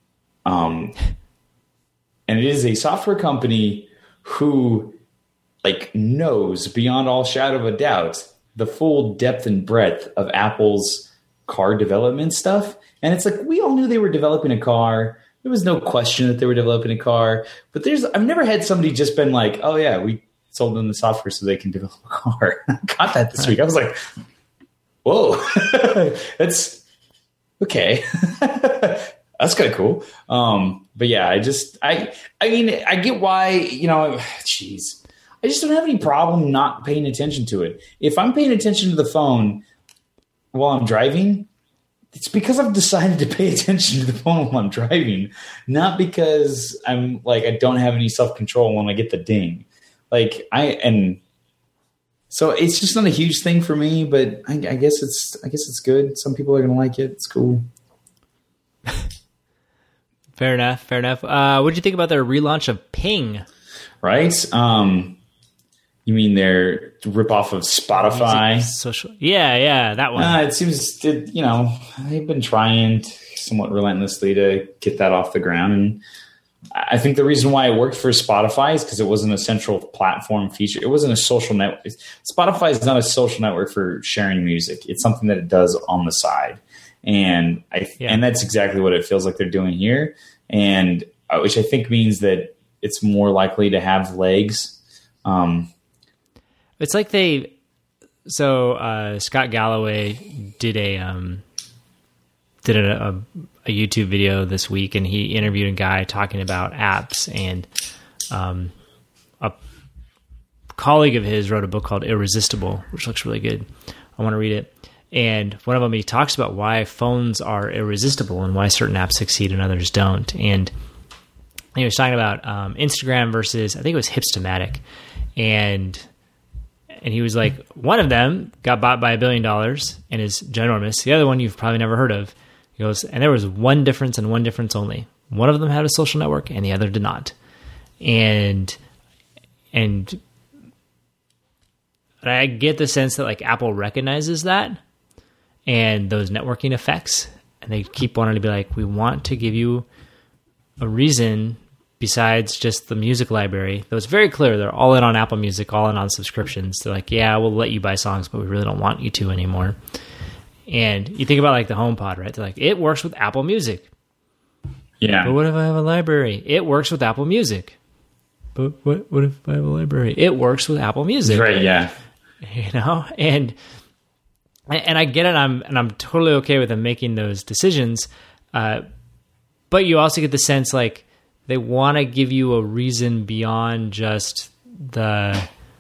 it is a software company who knows beyond all shadow of a doubt the full depth and breadth of Apple's car development stuff. And it's like, we all knew they were developing a car. There was no question that they were developing a car, but I've never had somebody just been like, oh yeah, we sold them the software so they can develop a car. I got that this week. I was like, whoa, that's okay. That's kind of cool. But yeah, I mean, I get why, geez, I just don't have any problem not paying attention to it. If I'm paying attention to the phone while I'm driving, it's because I've decided to pay attention to the phone while I'm driving, not because I'm I don't have any self-control when I get the ding. So it's just not a huge thing for me, but I guess it's good. Some people are going to like it. It's cool. Fair enough. What did you think about their relaunch of Ping? Right. You mean their ripoff of Spotify? Social, yeah, that one. It seems they've been trying somewhat relentlessly to get that off the ground, and I think the reason why it worked for Spotify is because it wasn't a central platform feature. It wasn't a social network. Spotify is not a social network for sharing music. It's something that it does on the side, and and that's exactly what it feels like they're doing here, and which I think means that it's more likely to have legs. It's like Scott Galloway did a YouTube video this week, and he interviewed a guy talking about apps, and a colleague of his wrote a book called Irresistible, which looks really good. I want to read it. And one of them, he talks about why phones are irresistible and why certain apps succeed and others don't. And he was talking about Instagram versus, I think it was Hipstamatic, and he was like, one of them got bought by $1 billion and is ginormous. The other one you've probably never heard of. He goes, and there was one difference and one difference only. One of them had a social network and the other did not. And I get the sense that Apple recognizes that and those networking effects, and they keep wanting to be like, we want to give you a reason besides just the music library. Though it's very clear they're all in on Apple Music, all in on subscriptions. They're like, yeah, we'll let you buy songs, but we really don't want you to anymore. And you think about the HomePod, right? They're like, it works with Apple Music. Yeah. But what if I have a library? It works with Apple Music. But what if I have a library? It works with Apple Music. Right, yeah. And and I get it. I'm totally okay with them making those decisions. But you also get the sense like they want to give you a reason beyond just the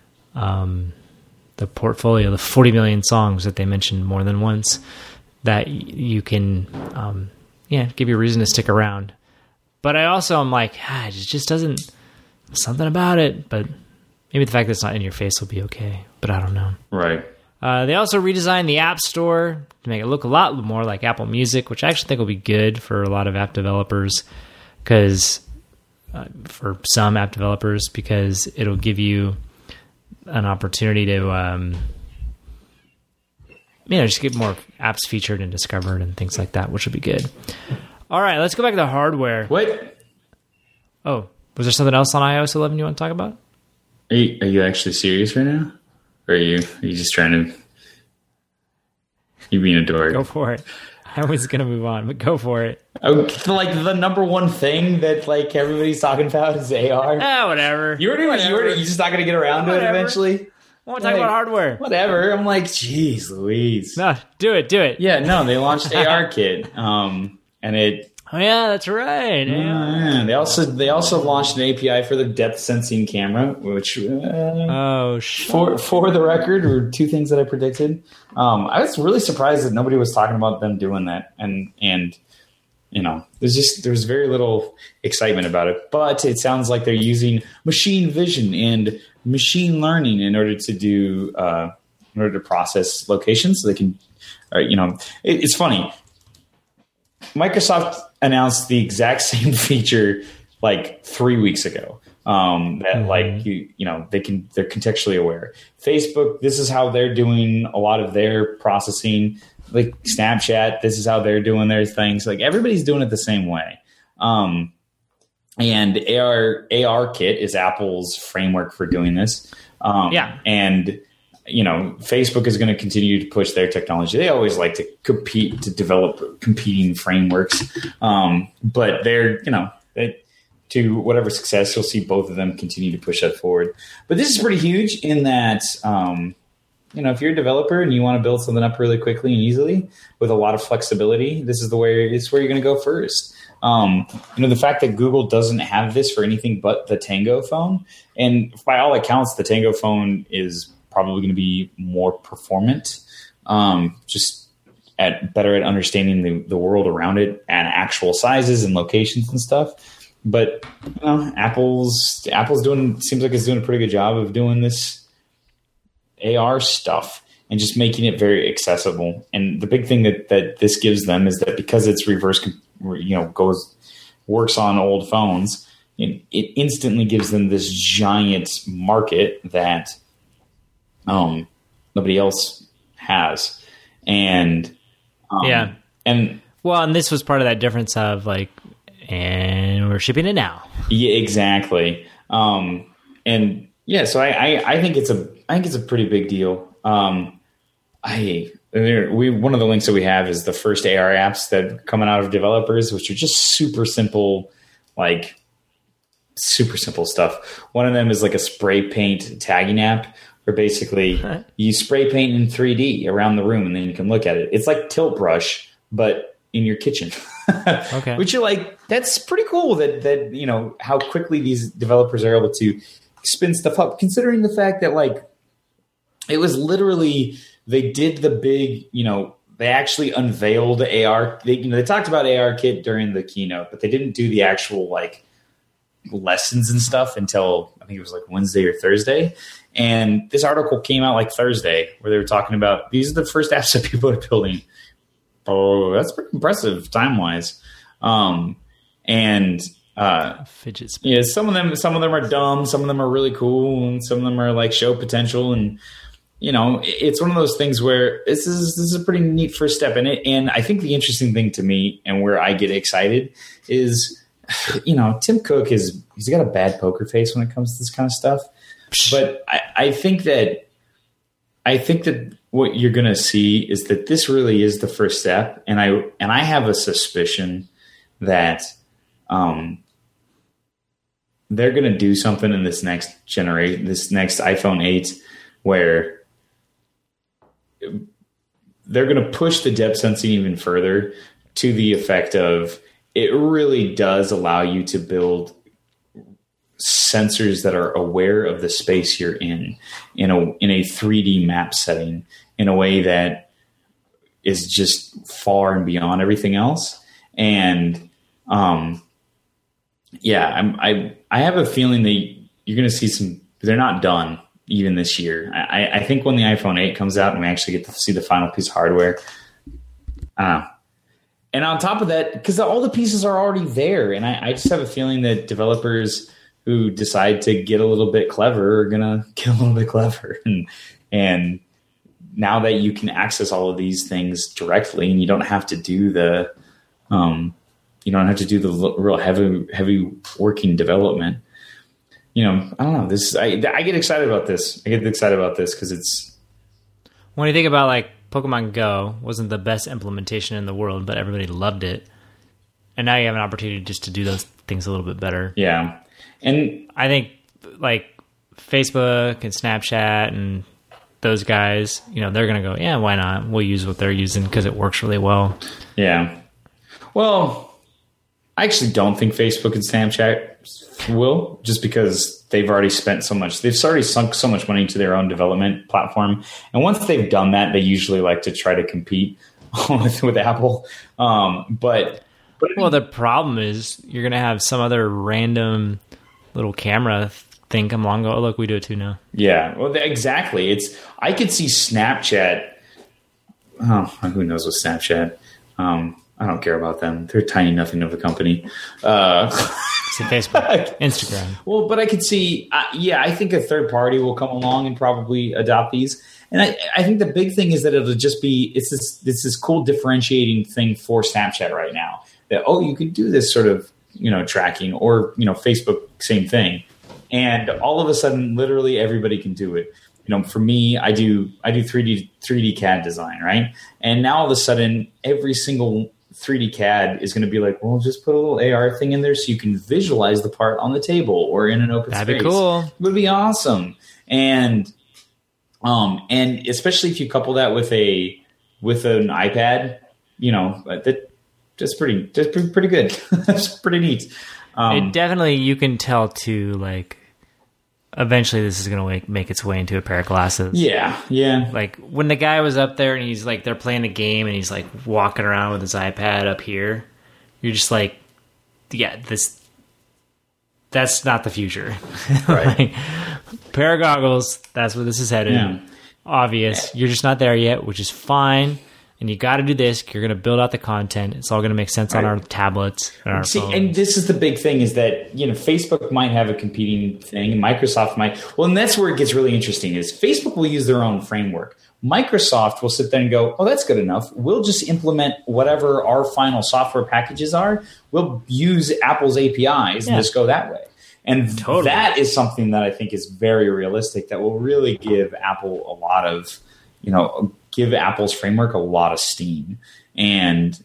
portfolio, the 40 million songs that they mentioned more than once, that you can, give you a reason to stick around. But I also am like, it just doesn't, something about it, but maybe the fact that it's not in your face will be okay, but I don't know. Right. They also redesigned the App Store to make it look a lot more like Apple Music, which I actually think will be good for a lot of app developers, because it'll give you an opportunity to, just get more apps featured and discovered and things like that, which would be good. All right, let's go back to the hardware. What? Oh, was there something else on iOS 11 you want to talk about? Are you actually serious right now? Or are you just trying to... You being a dork? Go for it. I was going to move on, but go for it. Like, the number one thing that, like, everybody's talking about is AR? Whatever. You're just not going to get around to it eventually? I want to talk about hardware. Whatever. I'm like, geez Louise. No, do it. Yeah, no, they launched ARKit. And it... Oh yeah, that's right. Yeah. They also launched an API for the depth sensing camera, which for the record were two things that I predicted. I was really surprised that nobody was talking about them doing that, and there's very little excitement about it. But it sounds like they're using machine vision and machine learning in order to process locations, so they can, it's funny. Microsoft announced the exact same feature like 3 weeks ago. They're contextually aware. Facebook, this is how they're doing a lot of their processing. Like Snapchat, this is how they're doing their things. Like everybody's doing it the same way. And ARKit is Apple's framework for doing this. And Facebook is going to continue to push their technology. They always like to compete to develop competing frameworks. But to whatever success, you'll see both of them continue to push that forward. But this is pretty huge in that, if you're a developer and you want to build something up really quickly and easily with a lot of flexibility, this is where you're going to go first. The fact that Google doesn't have this for anything but the Tango phone, and by all accounts, the Tango phone is probably going to be more performant, just better at understanding the world around it and actual sizes and locations and stuff. But Apple's seems like it's doing a pretty good job of doing this AR stuff and just making it very accessible. And the big thing that this gives them is that because it's works on old phones, it instantly gives them this giant market that nobody else has. And this was part of that difference of like, and we're shipping it now. Yeah, exactly. So I think it's a pretty big deal. One of the links that we have is the first AR apps that are coming out of developers, which are just super simple stuff. One of them is like a spray paint tagging app where basically you spray paint in 3D around the room and then you can look at it. It's like Tilt Brush, but in your kitchen. Okay. Which you're like, that's pretty cool that how quickly these developers are able to spin stuff up, considering the fact that like it was literally, they did the big, they actually unveiled AR. They talked about ARKit during the keynote, but they didn't do the actual like lessons and stuff until I think it was like Wednesday or Thursday. And this article came out like Thursday where they were talking about these are the first apps that people are building. Oh, that's pretty impressive time wise. Fidget spinner. Yeah, some of them are dumb, some of them are really cool, and some of them are like show potential. And it's one of those things where this is a pretty neat first step in it. And I think the interesting thing to me and where I get excited is, Tim Cook he's got a bad poker face when it comes to this kind of stuff. But I think that what you're going to see is that this really is the first step. And I have a suspicion that they're going to do something in this next generation, this next iPhone 8, where they're going to push the depth sensing even further to the effect of it really does allow you to build sensors that are aware of the space you're in a 3D map setting in a way that is just far and beyond everything else. And I have a feeling that you're going to see they're not done even this year. I think when the iPhone 8 comes out and we actually get to see the final piece of hardware, and on top of that, because all the pieces are already there, and I just have a feeling that developers who decide to get a little bit clever are going to get a little bit clever. And now that you can access all of these things directly and you don't have to do the real heavy working development, I don't know. I get excited about this. I get excited about this because it's... When you think about like Pokemon Go wasn't the best implementation in the world, but everybody loved it. And now you have an opportunity just to do those things a little bit better. Yeah. And I think like Facebook and Snapchat and those guys, they're going to go, yeah, why not? We'll use what they're using because it works really well. Yeah. Well, I actually don't think Facebook and Snapchat will, just because they've already spent so much. They've already sunk so much money into their own development platform. And once they've done that, they usually like to try to compete with Apple. But the problem is you're going to have some other random little camera thing come along and go, oh, look, we do it too now. Yeah, well, exactly. I could see Snapchat. Oh, who knows what Snapchat? I don't care about them. They're tiny nothing of a company. See Facebook, Instagram. Well, but I could see, I think a third party will come along and probably adopt these. And I think the big thing is that it'll just be, it's this cool differentiating thing for Snapchat right now. That, you can do this sort of, tracking, or, Facebook, same thing. And all of a sudden, literally everybody can do it. For me, I do 3D CAD design, right? And now all of a sudden, every single 3D CAD is going to be like, well, just put a little AR thing in there so you can visualize the part on the table or in an open space. That'd be cool. It would be awesome. And especially if you couple that with an iPad, that's pretty good. That's pretty neat. It definitely, you can tell too, like, eventually this is going to make its way into a pair of glasses. Yeah. Like, when the guy was up there and he's like, they're playing a game and he's like walking around with his iPad up here, you're just like, yeah, that's not the future. Right. Like, pair of goggles, that's where this is headed. Yeah. Obvious. You're just not there yet, which is fine. And you got to do this. You're going to build out the content. It's all going to make sense on our tablets and our phones. And this is the big thing, is that Facebook might have a competing thing, and Microsoft might. Well, and that's where it gets really interesting. Is Facebook will use their own framework. Microsoft will sit there and go, "Oh, that's good enough. We'll just implement whatever our final software packages are. We'll use Apple's APIs and just go that way." And that is something that I think is very realistic. That will really give Apple a lot of, give Apple's framework a lot of steam. And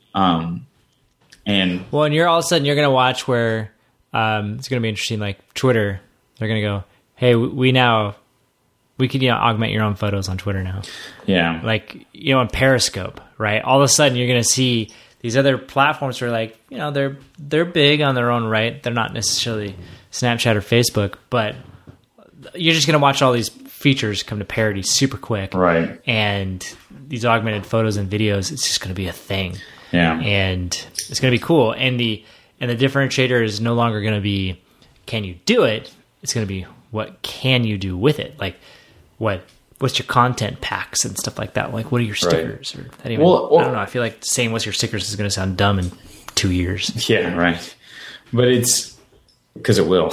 you're all of a sudden you're going to watch where it's going to be interesting. Like Twitter, they're going to go, hey, we could augment your own photos on Twitter now. Yeah, like on Periscope, right? All of a sudden you're going to see these other platforms where like they're big on their own right. They're not necessarily Snapchat or Facebook, but you're just going to watch all these features come to parity super quick. Right. And these augmented photos and videos, it's just going to be a thing. Yeah. And it's going to be cool. And the differentiator is no longer going to be, can you do it? It's going to be, what can you do with it? Like, what's your content packs and stuff like that? Like, what are your stickers? Right. Or that even, I don't know. I feel like saying what's your stickers is going to sound dumb in 2 years. Yeah, right. But it's because it will.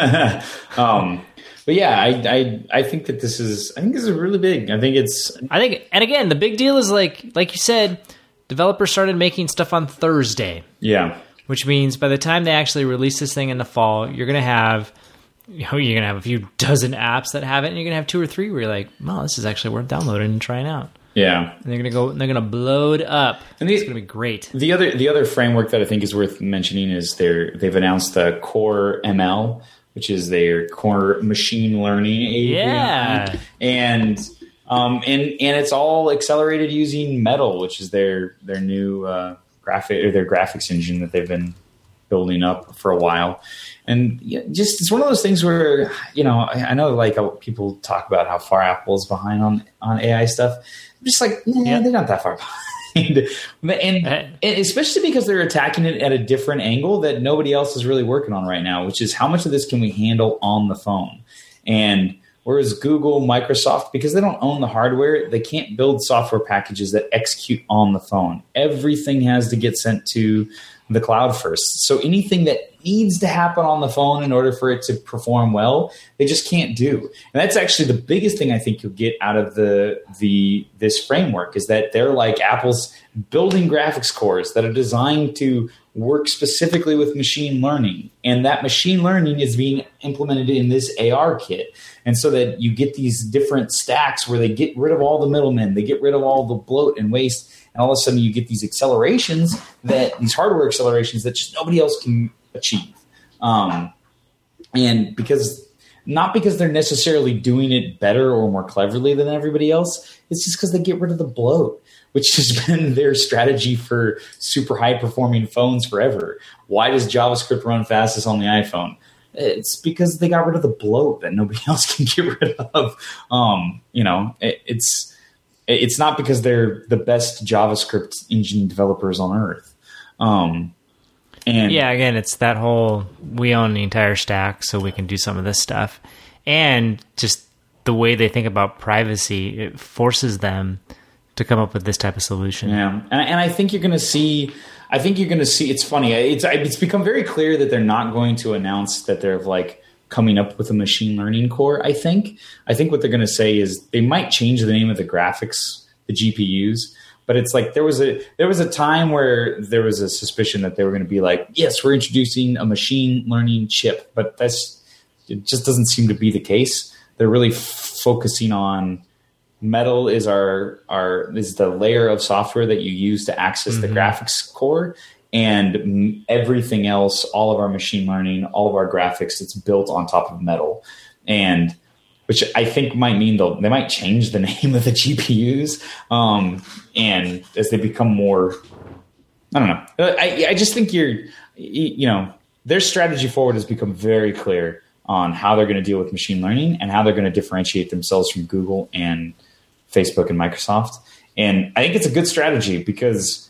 But yeah, I think that this is really big. And again, the big deal is like you said, developers started making stuff on Thursday. Yeah. Which means by the time they actually release this thing in the fall, you're going to have a few dozen apps that have it, and you're going to have 2 or 3 where you're like, wow, this is actually worth downloading and trying out. Yeah. And they're going to blow it up. And it's going to be great. The other framework that I think is worth mentioning is they've announced the Core ML, which is their core machine learning API. Yeah. And And it's all accelerated using Metal, which is their new graphics engine that they've been building up for a while. And just it's one of those things where, I know like people talk about how far Apple is behind on AI stuff. I'm just like, they're not that far behind. and especially because they're attacking it at a different angle that nobody else is really working on right now, which is how much of this can we handle on the phone? And whereas Google, Microsoft, because they don't own the hardware, they can't build software packages that execute on the phone. Everything has to get sent to the cloud first. So anything that needs to happen on the phone in order for it to perform well, they just can't do. And that's actually the biggest thing I think you'll get out of this framework is that they're like Apple's building graphics cores that are designed to work specifically with machine learning. And that machine learning is being implemented in this AR kit. And so that you get these different stacks where they get rid of all the middlemen, they get rid of all the bloat and waste. And all of a sudden you get these accelerations these hardware accelerations that just nobody else can achieve. And not because they're necessarily doing it better or more cleverly than everybody else, it's just because they get rid of the bloat, which has been their strategy for super high performing phones forever. Why does JavaScript run fastest on the iPhone? It's because they got rid of the bloat that nobody else can get rid of. It's not because they're the best JavaScript engine developers on earth. Again, it's that whole, we own the entire stack so we can do some of this stuff. And just the way they think about privacy, it forces them to come up with this type of solution. Yeah. And I think you're going to see, it's funny. It's become very clear that they're not going to announce that they're like coming up with a machine learning core. I think what they're going to say is they might change the name of the graphics, the GPUs, but it's like there was a time where there was a suspicion that they were going to be like, yes, we're introducing a machine learning chip, but it just doesn't seem to be the case. They're really focusing on Metal is is the layer of software that you use to access the graphics core, and everything else, all of our machine learning, all of our graphics, it's built on top of Metal. And which I think might mean they might change the name of the GPUs. And as they become more, I don't know. I just think their strategy forward has become very clear on how they're going to deal with machine learning and how they're going to differentiate themselves from Google and Facebook and Microsoft. And I think it's a good strategy because,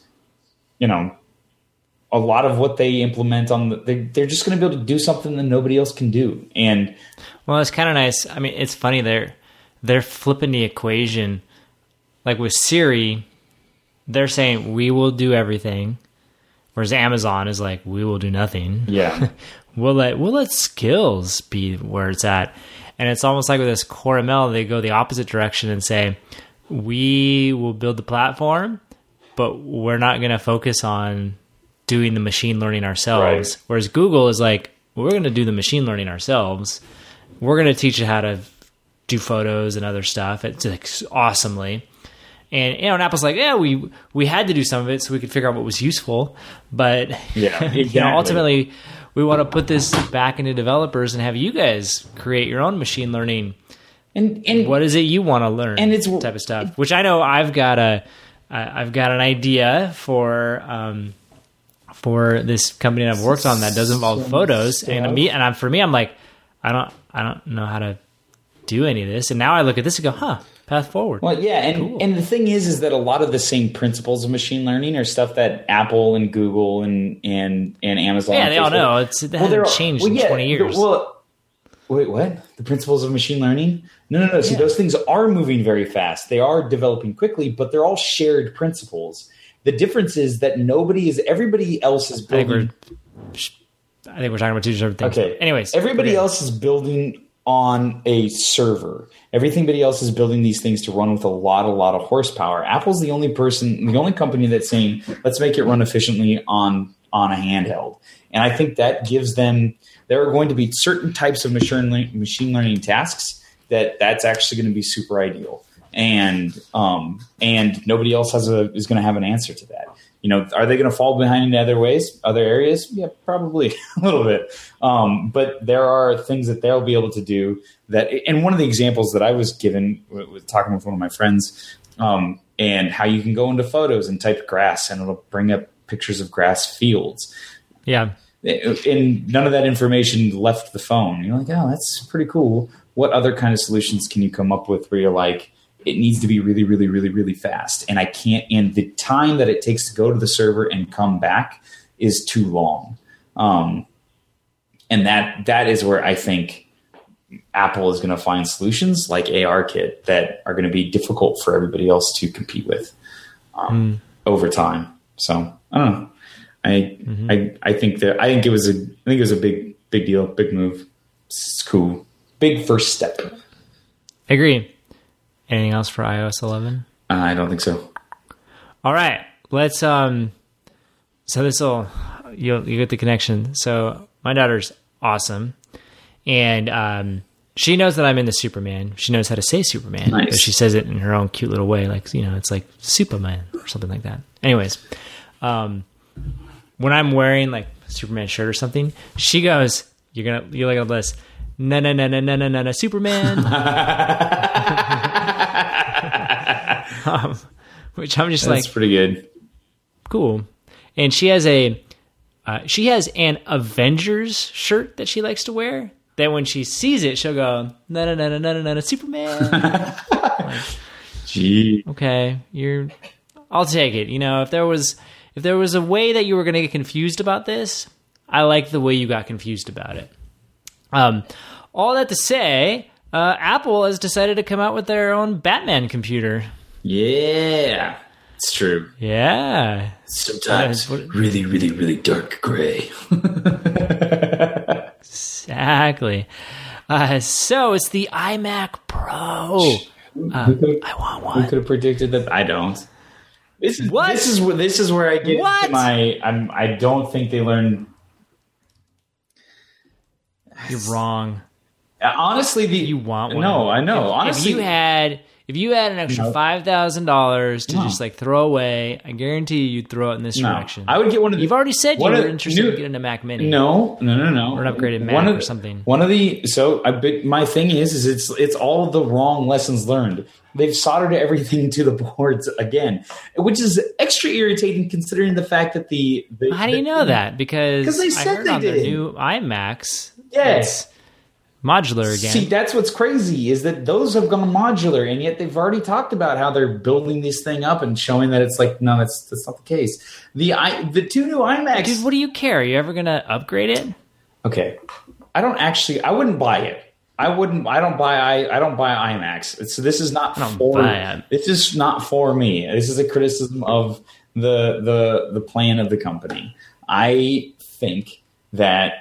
a lot of what they implement they're just going to be able to do something that nobody else can do. And well, it's kind of nice. I mean, it's funny. They're flipping the equation. Like with Siri, they're saying we will do everything, whereas Amazon is like we will do nothing. Yeah, we'll let skills be where it's at. And it's almost like with this Core ML, they go the opposite direction and say we will build the platform, but we're not going to focus on doing the machine learning ourselves. Right. Whereas Google is like, we're going to do the machine learning ourselves. We're going to teach you how to do photos and other stuff. It's like awesomely. And and Apple's like, yeah, we had to do some of it so we could figure out what was useful. But exactly. Ultimately, we want to put this back into developers and have you guys create your own machine learning. And what is it you want to learn? And it's type of stuff. Which I know I've got an idea for this company that I've worked on that does involve photos. For me, I'm like, I don't know how to do any of this. And now I look at this and go, path forward. Well, yeah. And the thing is that a lot of the same principles of machine learning are stuff that Apple and Google and Amazon. Yeah, they all know. It hasn't changed in 20 years. Wait, what? The principles of machine learning? No. See, those things are moving very fast. They are developing quickly, but they're all shared principles. The difference is that everybody else is building. I think we're talking about two different things. Okay. Anyways. Everybody else is building on a server. Everybody else is building these things to run with a lot of horsepower. Apple's the only company that's saying, let's make it run efficiently on a handheld. And I think that gives them, there are going to be certain types of machine learning tasks that's actually going to be super ideal. and nobody else is going to have an answer to that. Are they going to fall behind in other areas? Yeah, probably a little bit. But there are things that they'll be able to do that. And one of the examples that I was given with talking with one of my friends, and how you can go into photos and type grass and it'll bring up pictures of grass fields. Yeah. And none of that information left the phone. You're like, oh, that's pretty cool. What other kind of solutions can you come up with where you're like, it needs to be really, really, really, really fast. And and the time that it takes to go to the server and come back is too long. And that is where I think Apple is going to find solutions like ARKit that are going to be difficult for everybody else to compete with over time. So I don't know. I think it was a big deal, big move. It's cool. Big first step. I agree. Anything else for iOS 11? I don't think so. All right, let's. So you'll get the connection. So my daughter's awesome, and she knows that I'm into Superman. She knows how to say Superman. Nice. But she says it in her own cute little way, like it's like Superman or something like that. Anyways, when I'm wearing like a Superman shirt or something, she goes, "You're like this." No, Superman. Which I'm just That's pretty good. Cool. And she has an Avengers shirt that she likes to wear. That when she sees it, she'll go, no, Superman. Gee. Okay, I'll take it. If there was a way that you were going to get confused about this, I like the way you got confused about it. All that to say, Apple has decided to come out with their own Batman computer. Yeah, it's true. Yeah. Sometimes really, really, really dark gray. Exactly. So it's the iMac Pro. I want one. Who could have predicted that? I don't. This is where I get into my. I don't think they learned. You're wrong. Honestly, you want one? No, I know. Honestly, if you had an extra $5,000 to just like throw away, I guarantee you'd throw it in this direction. I would get one of. You've already said you were interested in getting a Mac Mini. No, or an upgraded Mac or something. My thing is it's all the wrong lessons learned. They've soldered everything to the boards again, which is extra irritating considering the fact that How do you know that? Because they said I heard they on did. their new iMacs. Yes. Modular again. See, that's what's crazy is that those have gone modular, and yet they've already talked about how they're building this thing up and showing that it's like, no, that's not the case. The two new iMacs. Dude, what do you care? Are you ever gonna upgrade it? Okay, I wouldn't buy it. I don't buy iMacs. So this is not This is not for me. This is a criticism of the plan of the company. I think that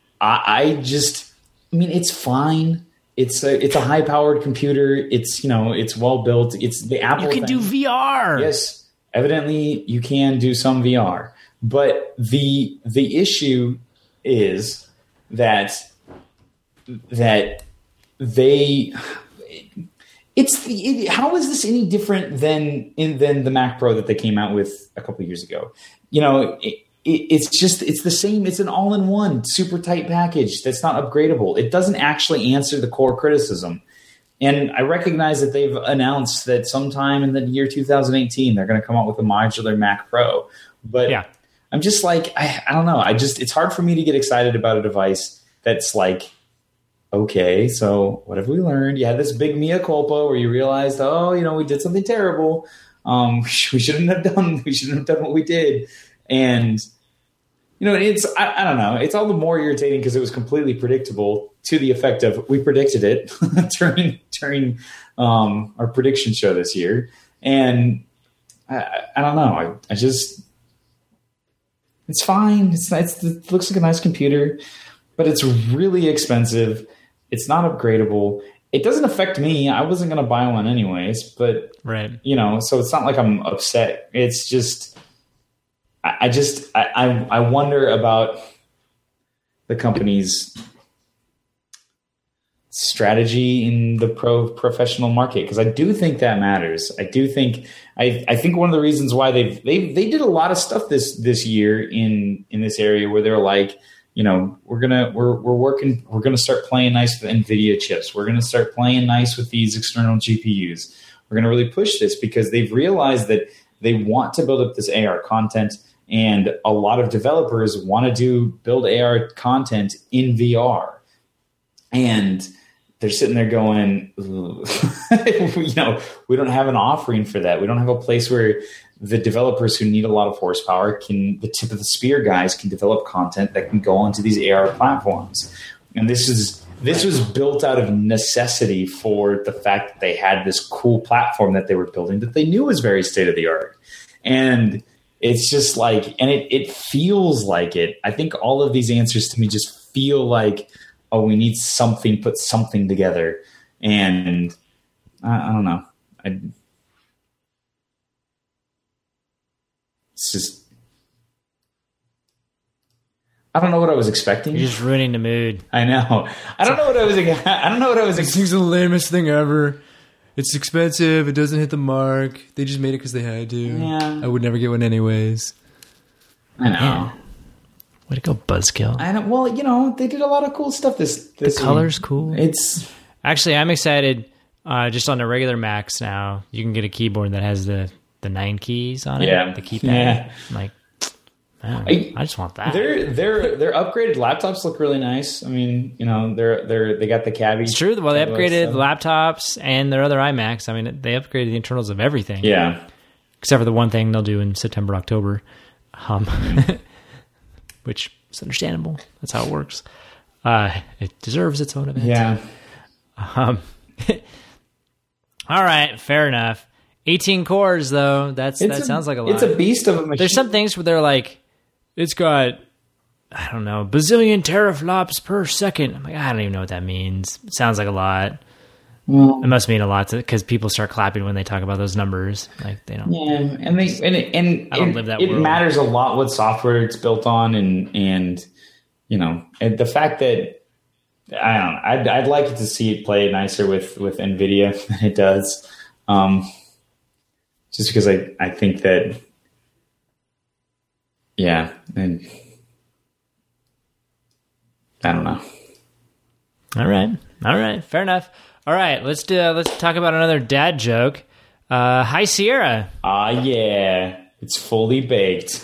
I mean, it's fine. It's a high powered computer. It's it's well built. It's the Apple. You can do VR. Yes, evidently you can do some VR. But the issue is that they. How is this any different than the Mac Pro that they came out with a couple of years ago? It's the same. It's an all-in-one super tight package that's not upgradable. It doesn't actually answer the core criticism. And I recognize that they've announced that sometime in the year 2018, they're going to come out with a modular Mac Pro. But yeah. I'm just like, I don't know. It's hard for me to get excited about a device that's like, okay, so what have we learned? You had this big mea culpa where you realized, we did something terrible. We shouldn't have done what we did. And it's I don't know. It's all the more irritating because it was completely predictable to the effect of we predicted it during our prediction show this year. And I don't know. I just it's fine. It looks like a nice computer, but it's really expensive. It's not upgradable. It doesn't affect me. I wasn't going to buy one anyways, but right. So it's not like I'm upset. It's just. I wonder about the company's strategy in the professional market, because I do think that matters. I do think I think one of the reasons why they did a lot of stuff this year in this area where they're like, we're gonna start playing nice with NVIDIA chips. We're gonna start playing nice with these external GPUs. We're gonna really push this because they've realized that they want to build up this AR content, and a lot of developers want to build AR content in VR. And they're sitting there going, we don't have an offering for that. We don't have a place where the developers who need a lot of horsepower the tip of the spear guys can develop content that can go onto these AR platforms. And this was built out of necessity for the fact that they had this cool platform that they were building that they knew was very state of the art. And it's just like, and it feels like it. I think all of these answers to me just feel like, oh, we need something, put something together. And I don't know. It's just, I don't know what I was expecting. You're just ruining the mood. I know. I don't know what I was expecting. It's the lamest thing ever. It's expensive. It doesn't hit the mark. They just made it because they had to. Yeah. I would never get one anyways. I know. Yeah. Way to go, Buzzkill. I don't. Well, they did a lot of cool stuff this The color's cool. It's actually, I'm excited. Just on the regular Macs now, you can get a keyboard that has the 9 keys on it. Yeah. The keypad. Yeah. I'm like, man, I just want that. Their upgraded laptops look really nice. I mean, they got the cabbie. It's true. Well, they upgraded laptops and their other iMacs. I mean, they upgraded the internals of everything. Yeah. Except for the one thing they'll do in September, October. Which is understandable. That's how it works. It deserves its own event. Yeah. All right, fair enough. 18 cores, though. That sounds like a lot. It's a beast of a machine. There's some things where they're like, it's got, I don't know, bazillion teraflops per second. I'm like, I don't even know what that means. It sounds like a lot. Well, it must mean a lot because people start clapping when they talk about those numbers. Like they don't. Yeah, and I don't live that world. It matters a lot what software it's built on, and and the fact that I don't know. I'd like to see it play nicer with NVIDIA than it does, just because I think that and I don't know. All right, fair enough. All right, let's talk about another dad joke. High Sierra. Yeah, it's fully baked.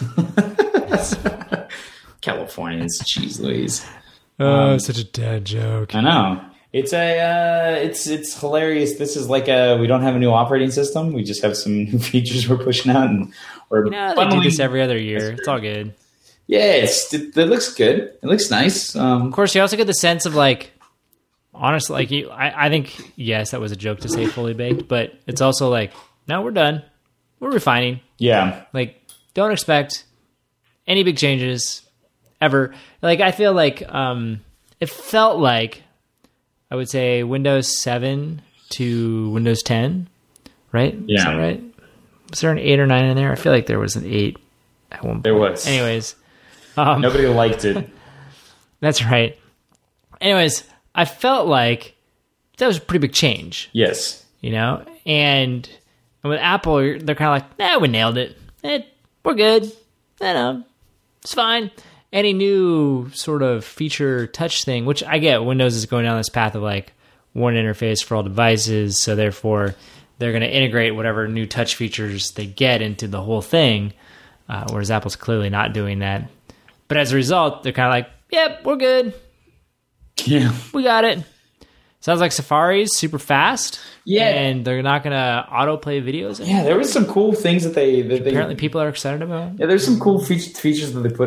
Californians, jeez Louise. Such a dad joke. I know. It's it's hilarious. This is like we don't have a new operating system. We just have some new features we're pushing out, and they do this every other year. It's all good. Yeah, it looks good. It looks nice. Of course, you also get the sense of like. Honestly, like I think, yes, that was a joke to say fully baked, but it's also like, no, we're done. We're refining. Yeah. Like, don't expect any big changes ever. Like, I feel like it felt like, I would say, Windows 7 to Windows 10, right? Yeah. Is that right? Was there an 8 or 9 in there? I feel like there was an 8 at one point. There was. Anyways. Nobody liked it. That's right. Anyways, I felt like that was a pretty big change. Yes. And with Apple, they're kind of like, we nailed it. We're good. It's fine. Any new sort of feature touch thing, which I get, Windows is going down this path of like one interface for all devices, so therefore they're going to integrate whatever new touch features they get into the whole thing, whereas Apple's clearly not doing that. But as a result, they're kind of like, yep, we're good. Yeah. We got it. Sounds like Safari's super fast. Yeah. And they're not going to autoplay videos anymore. Yeah, there was some cool things that they apparently people are excited about. Yeah, there's some cool features that they put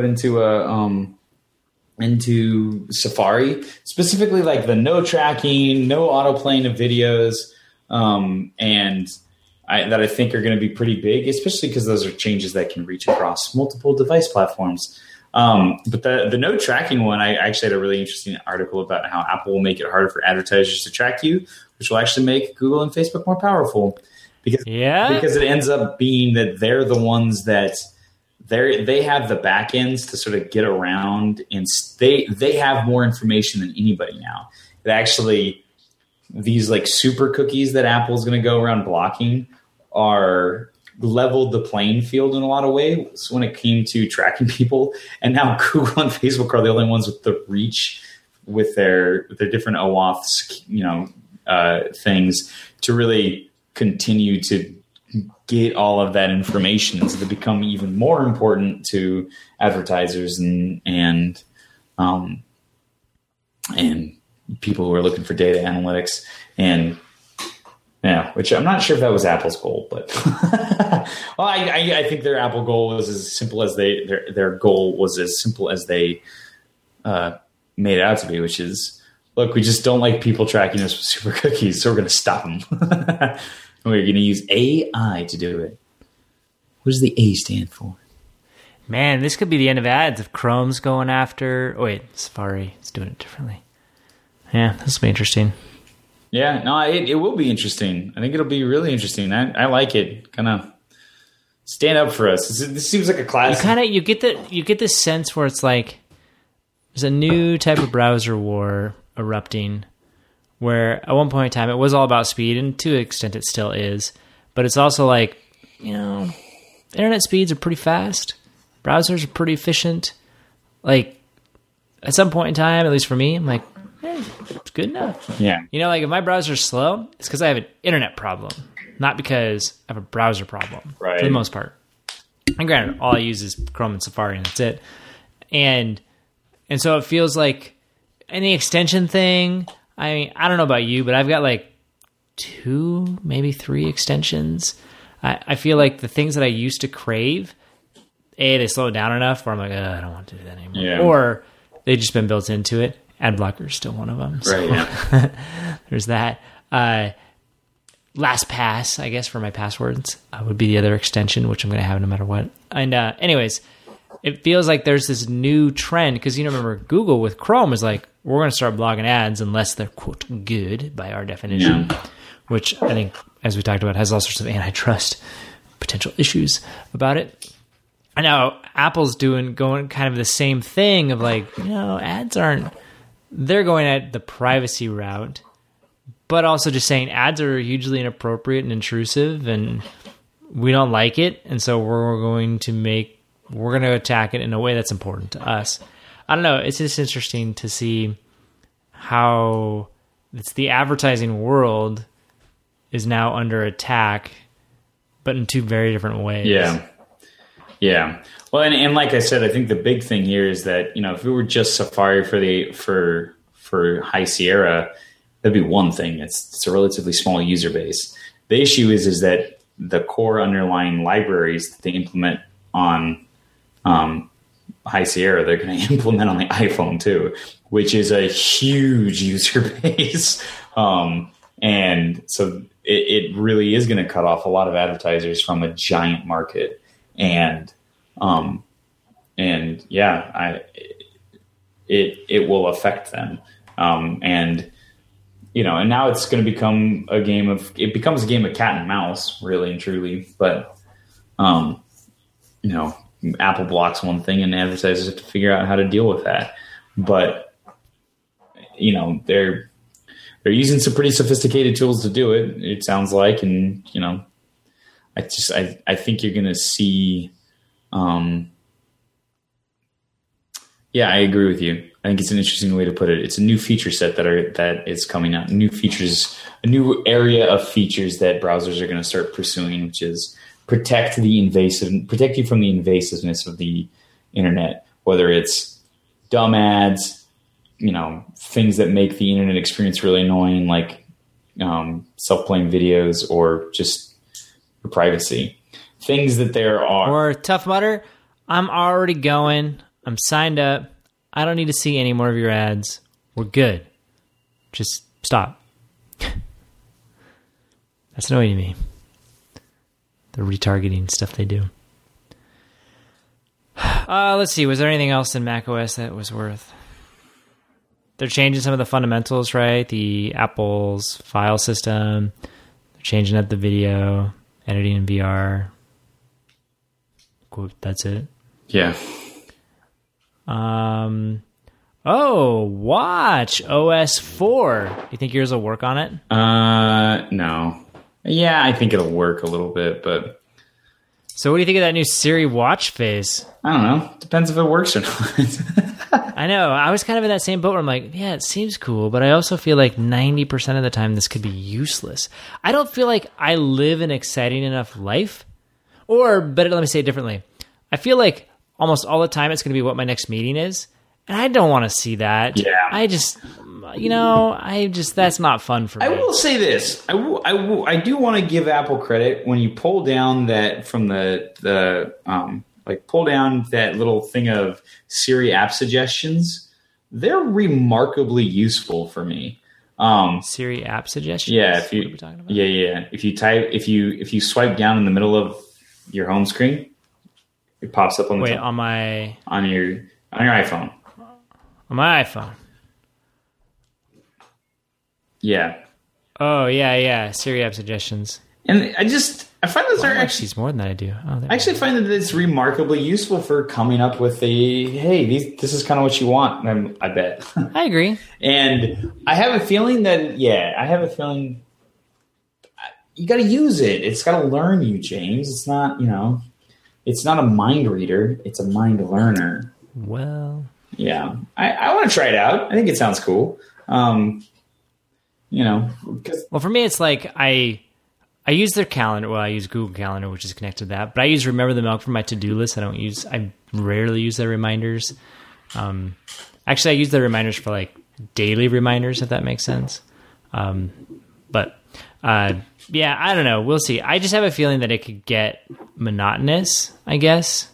into Safari, specifically like the no tracking, no autoplaying of videos, and that I think are going to be pretty big, especially because those are changes that can reach across multiple device platforms. But the no tracking one, I actually had a really interesting article about how Apple will make it harder for advertisers to track you, which will actually make Google and Facebook more powerful because it ends up being that they're the ones that they have the back ends to sort of get around, and they have more information than anybody now. It actually these like super cookies that Apple's going to go around blocking are leveled the playing field in a lot of ways when it came to tracking people. And now Google and Facebook are the only ones with the reach with their different OAuths, things to really continue to get all of that information. So they become even more important to advertisers and people who are looking for data analytics. And yeah, which I'm not sure if that was Apple's goal, but well, I think their Apple goal was as simple as their goal was as simple as they made it out to be, which is, look, we just don't like people tracking us with super cookies, so we're going to stop them. And we're going to use AI to do it. What does the A stand for? Man, this could be the end of ads if Chrome's going after... Oh, wait, Safari is doing it differently. Yeah, this will be interesting. Yeah, no, it will be interesting. I think it'll be really interesting. I like it. Kind of stand up for us. This seems like a class. You get this sense where it's like there's a new type of browser war erupting, where at one point in time it was all about speed, and to an extent it still is. But it's also like, internet speeds are pretty fast. Browsers are pretty efficient. Like at some point in time, at least for me, I'm like, it's good enough. Yeah. Like if my browser's slow, it's because I have an internet problem, not because I have a browser problem. Right. For the most part. And granted, all I use is Chrome and Safari, and that's it. And so it feels like any extension thing. I mean, I don't know about you, but I've got like 2, maybe 3 extensions. I feel like the things that I used to crave, they slow down enough where I'm like, I don't want to do that anymore. Yeah. Or they've just been built into it. Adblocker is still one of them. So right, yeah. There's that. LastPass, I guess, for my passwords would be the other extension, which I'm going to have no matter what. And anyways, it feels like there's this new trend because, remember, Google with Chrome is like, we're going to start blocking ads unless they're, quote, good by our definition, which I think, as we talked about, has all sorts of antitrust potential issues about it. And now Apple's going kind of the same thing of like, ads aren't... They're going at the privacy route, but also just saying ads are hugely inappropriate and intrusive, and we don't like it, and so we're going to attack it in a way that's important to us. I don't know. It's just interesting to see how it's the advertising world is now under attack, but in 2 very different ways. Yeah. Well, and like I said, I think the big thing here is that, if it were just Safari for High Sierra, that'd be one thing. It's a relatively small user base. The issue is that the core underlying libraries that they implement on High Sierra, they're going to implement on the iPhone too, which is a huge user base. And so it really is going to cut off a lot of advertisers from a giant market. And yeah, it will affect them. And now it's going to become it becomes a game of cat and mouse, really and truly. But, Apple blocks one thing and advertisers have to figure out how to deal with that. But, they're using some pretty sophisticated tools to do it. It sounds like, and, I think you're going to see, yeah, I agree with you. I think it's an interesting way to put it. It's a new feature set that is coming out. New features, a new area of features that browsers are going to start pursuing, which is protect you from the invasiveness of the internet, whether it's dumb ads, things that make the internet experience really annoying, like self-playing videos, or just for privacy. Things that there are. Or Tough Mudder, I'm already going. I'm signed up. I don't need to see any more of your ads. We're good. Just stop. That's annoying to me. The retargeting stuff they do. Let's see. Was there anything else in macOS that was worth? They're changing some of the fundamentals, right? The Apple's file system. They're changing up the video, editing in VR. Quote, that's it. Yeah. Oh, watch OS 4. Do you think yours will work on it? No. Yeah, I think it'll work a little bit, but... So what do you think of that new Siri watch face? I don't know. Depends if it works or not. I know. I was kind of in that same boat where I'm like, yeah, it seems cool, but I also feel like 90% of the time this could be useless. I don't feel like I live an exciting enough life. Or, better, let me say it differently. I feel like almost all the time it's going to be what my next meeting is. And I don't want to see that. Yeah. I just, that's not fun for me. I will say this. I do want to give Apple credit when you pull down that from pull down that little thing of Siri app suggestions. They're remarkably useful for me. Siri app suggestions? Yeah. What are we talking about? Yeah. If you swipe down in the middle of your home screen, it pops up on the top. on your iPhone. On my iPhone. Yeah. Oh, yeah. Siri app suggestions. And I find that they're actually more than that I do. I actually find that it's remarkably useful for coming up with this is kind of what you want. I bet. I agree. And I have a feeling you got to use it. It's got to learn you, James. It's not, it's not a mind reader. It's a mind learner. Well, yeah, I want to try it out. I think it sounds cool. Well, for me, it's like I use their calendar. Well, I use Google Calendar, which is connected to that. But I use Remember the Milk for my to-do list. I rarely use their reminders. Actually, I use their reminders for like daily reminders, if that makes sense. Yeah, I don't know. We'll see. I just have a feeling that it could get monotonous, I guess.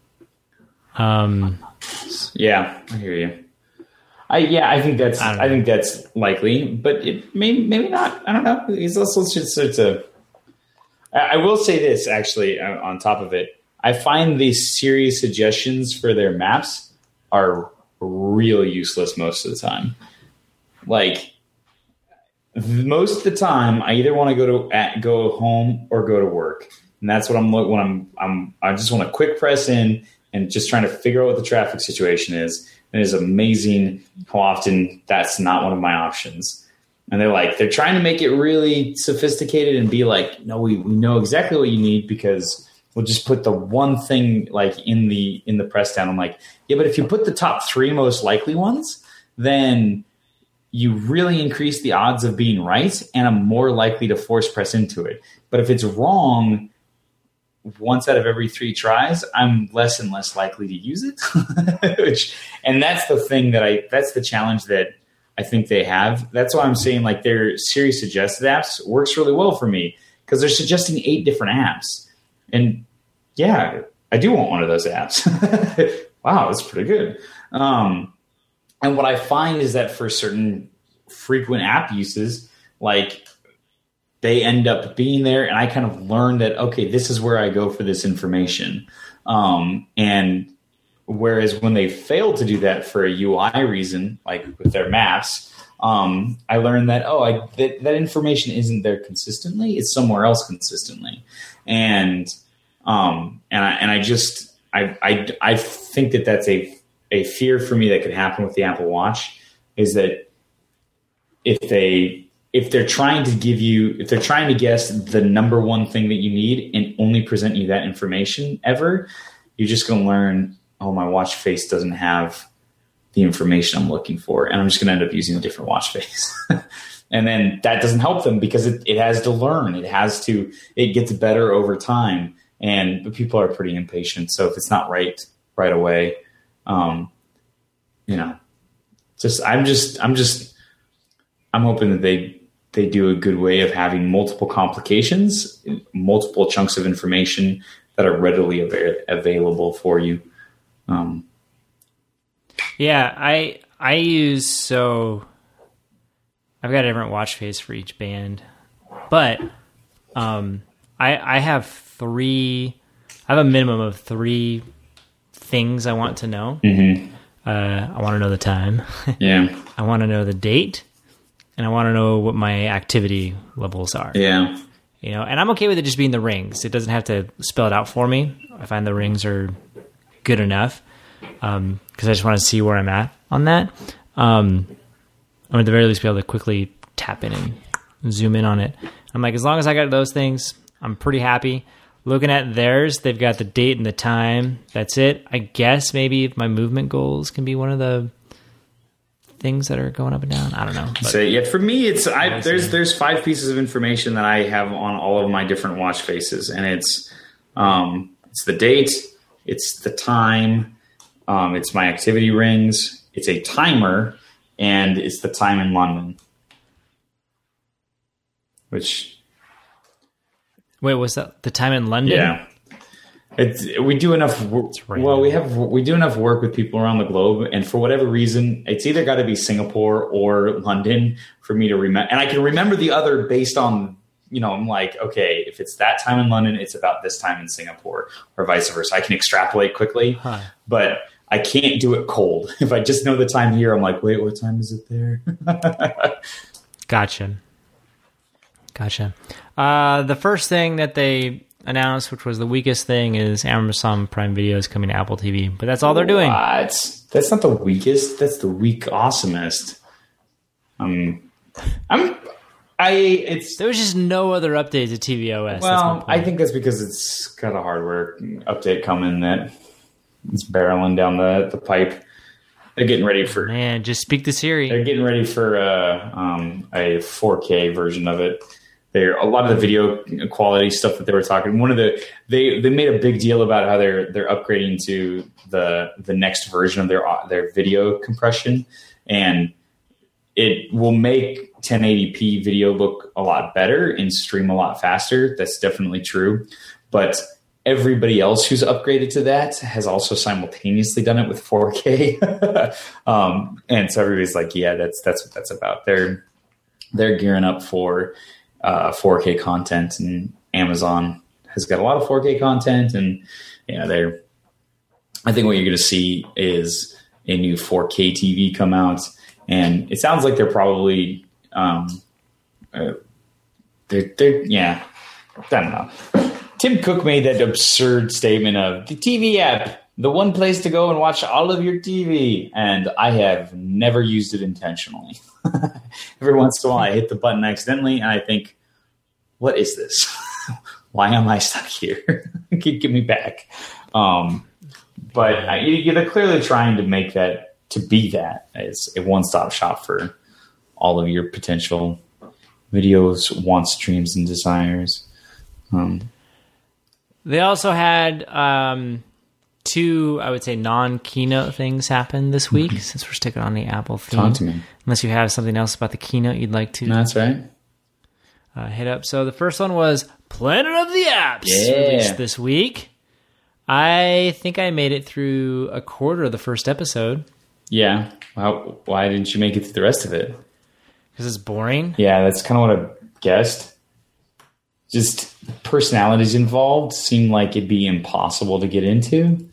Yeah, I hear you. I think that's likely, but it maybe not. I don't know. I will say this actually. On top of it, I find these Siri suggestions for their maps are real useless most of the time. Like most of the time, I either want to go home or go to work, and that's what I just want to quick press in and just trying to figure out what the traffic situation is. And it's amazing how often that's not one of my options. And they're trying to make it really sophisticated and be like, no, we know exactly what you need because we'll just put the one thing like in the press down. I'm like, yeah, but if you put the top 3 most likely ones, then you really increase the odds of being right, and I'm more likely to force press into it. But if it's wrong once out of every 3 tries, I'm less and less likely to use it. And that's the thing that's the challenge that I think they have. That's why I'm saying like their Siri suggested apps works really well for me because they're suggesting 8 different apps. And yeah, I do want one of those apps. Wow, that's pretty good. And what I find is that for certain frequent app uses, like they end up being there, and I kind of learned that, okay, this is where I go for this information. And whereas when they fail to do that for a UI reason, like with their maps, I learned that, that information isn't there consistently. It's somewhere else consistently. And I think that that's a fear for me that could happen with the Apple Watch is that if they're trying to guess the number one thing that you need and only present you that information ever, you're just going to learn, my watch face doesn't have the information I'm looking for. And I'm just going to end up using a different watch face. And then that doesn't help them because it has to learn. It gets better over time. And people are pretty impatient. So if it's not right away, I'm hoping that they do a good way of having multiple complications, multiple chunks of information that are readily available for you. Yeah, I use I've got a different watch face for each band, but I have a minimum of 3 things I want to know. Mm-hmm. I want to know the time. Yeah. I want to know the date, and I want to know what my activity levels are. Yeah. And I'm okay with it just being the rings. It doesn't have to spell it out for me. I find the rings are good enough because I just want to see where I'm at. on that. Or at the very least be able to quickly tap in and zoom in on it. I'm like, as long as I got those things, I'm pretty happy. Looking at theirs, they've got the date and the time. That's it. I guess maybe my movement goals can be one of the things that are going up and down. I don't know. So yeah, for me, there's 5 pieces of information that I have on all of my different watch faces, and it's the date, it's the time, it's my activity rings, it's a timer, and it's the time in London. Wait, was that the time in London? Yeah. We do enough. Well, we do enough work with people around the globe, and for whatever reason, it's either got to be Singapore or London for me to remember. And I can remember the other based on, I'm like, okay, if it's that time in London, it's about this time in Singapore, or vice versa. I can extrapolate quickly, but I can't do it cold. If I just know the time here, I'm like, wait, what time is it there? Gotcha. The first thing that they announced, which was the weakest thing, is Amazon Prime Video is coming to Apple TV. But that's all they're doing. What? That's not the weakest. That's the weak awesomest. There was just no other updates to tvOS. Well, I think that's because it's got a hardware update coming that it's barreling down the pipe. They're getting ready for... Man, just speak to Siri. They're getting ready for a 4K version of it. A lot of the video quality stuff that they were talking. They made a big deal about how they're upgrading to the next version of their video compression, and it will make 1080p video look a lot better and stream a lot faster. That's definitely true, but everybody else who's upgraded to that has also simultaneously done it with 4K, and so everybody's like, "Yeah, that's what that's about." They're gearing up for 4K content, and Amazon has got a lot of 4K content, and I think what you're going to see is a new 4K TV come out, and it sounds like they're probably I don't know. Tim Cook made that absurd statement of the TV app, the one place to go and watch all of your TV, and I have never used it intentionally. Every once in a while, I hit the button accidentally, and I think, what is this? Why am I stuck here? Get me back. But they're clearly trying to make that, to be that, as a one-stop shop for all of your potential videos, wants, dreams, and desires. They also had 2, I would say, non-keynote things happen this week, since we're sticking on the Apple theme. Talk to me. Unless you have something else about the keynote you'd like to. No, that's right. Hit up. So the first one was Planet of the Apps, released this week. I think I made it through a quarter of the first episode. Yeah. Why didn't you make it through the rest of it? Because it's boring. Yeah, that's kind of what I guessed. Just personalities involved seemed like it'd be impossible to get into.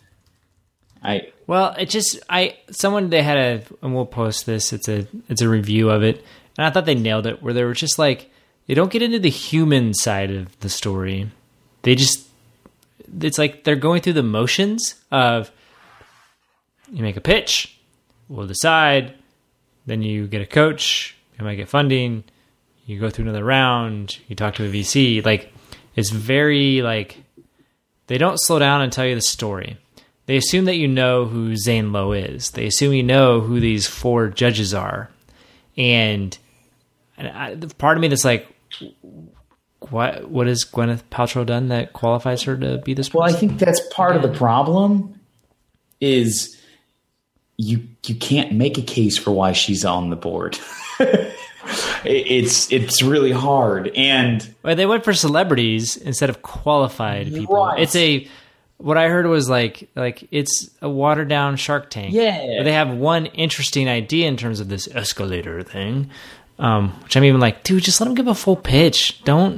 Someone, they had and we'll post this. It's a review of it, and I thought they nailed it. Where they were just like, they don't get into the human side of the story. It's like they're going through the motions of, you make a pitch, we'll decide, then you get a coach, you might get funding, you go through another round, you talk to a VC. Like, it's very, like, they don't slow down and tell you the story. They assume that you know who Zane Lowe is. They assume you know who these 4 judges are. And part of me that's like, what has Gwyneth Paltrow done that qualifies her to be this person? Well, I think that's part of the problem is you can't make a case for why she's on the board. It's really hard. And they went for celebrities instead of qualified people. Right. What I heard was like it's a watered down Shark Tank. Yeah. They have one interesting idea in terms of this escalator thing, which I'm even like, dude, just let them give a full pitch.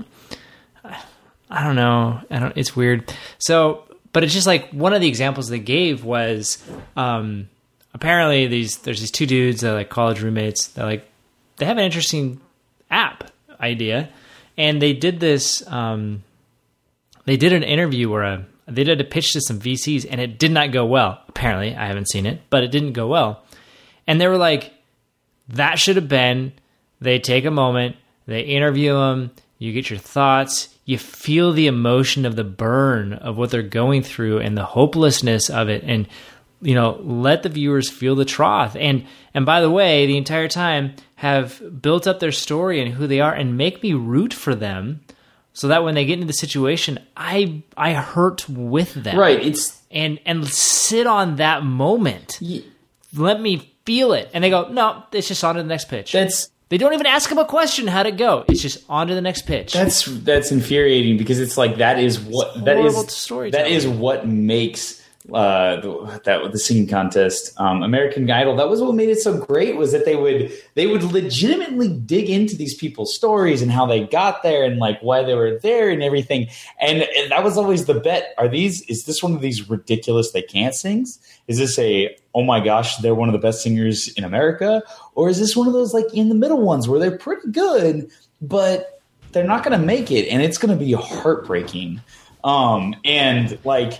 I don't know. It's weird. So, but it's just like one of the examples they gave was apparently there's these 2 dudes that are like college roommates that like they have an interesting app idea, and they did this. They did an interview where they did a pitch to some VCs, and it did not go well. Apparently, I haven't seen it, but it didn't go well. And they were like, that should have been, they take a moment, they interview them, you get your thoughts, you feel the emotion of the burn of what they're going through and the hopelessness of it, and let the viewers feel the trough. And by the way, the entire time have built up their story and who they are and make me root for them so that when they get into the situation, I hurt with them. Right. And sit on that moment. Let me feel it. And they go, no, it's just on to the next pitch. They don't even ask him a question. How'd it go? It's just on to the next pitch. That's infuriating, because it's like that is what makes the singing contest, American Idol. That was what made it so great, was that they would legitimately dig into these people's stories and how they got there and like why they were there and everything. And that was always the bet. Is this one of these ridiculous they can't sings? Is this oh my gosh, they're one of the best singers in America? Or is this one of those like in the middle ones where they're pretty good, but they're not going to make it, and it's going to be heartbreaking. And like,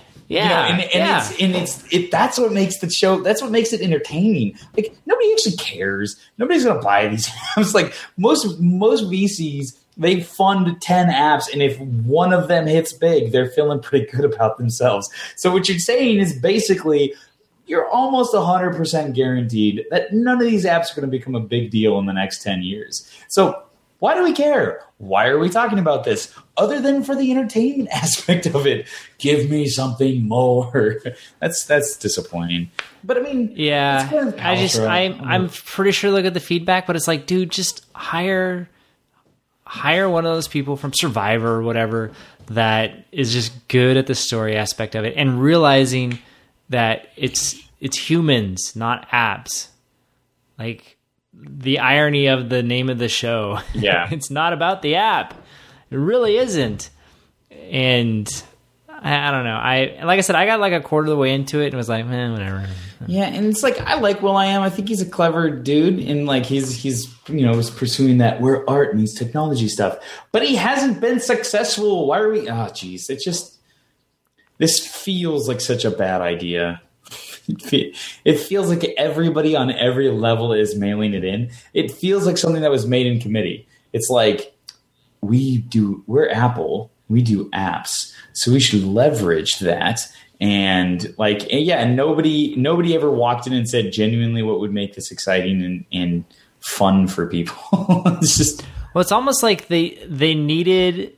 that's what makes the show. That's what makes it entertaining. Like, nobody actually cares. Nobody's going to buy these apps. Like most VCs, they fund 10 apps, and if one of them hits big, they're feeling pretty good about themselves. So what you're saying is basically, you're almost 100% guaranteed that none of these apps are going to become a big deal in the next 10 years. So why do we care? Why are we talking about this? Other than for the entertainment aspect of it. Give me something more. That's disappointing. But I mean, yeah, I'm pretty sure look at the feedback, but it's like, dude, just hire one of those people from Survivor or whatever that is just good at the story aspect of it, and realizing that it's humans, not apps. Like, the irony of the name of the show. Yeah. It's not about the app. It really isn't. And I don't know. Like I said, I got like a quarter of the way into it and was like, man, whatever. Yeah, and it's like, I like Will.i.am. I think he's a clever dude, and like he's is pursuing that where art meets technology stuff. But he hasn't been successful. Why are we? Oh, geez, this feels like such a bad idea. It feels like everybody on every level is mailing it in. It feels like something that was made in committee. It's like, we're Apple, we do apps, so we should leverage that. And like, yeah, nobody ever walked in and said genuinely what would make this exciting and fun for people. It's just, well, it's almost like they needed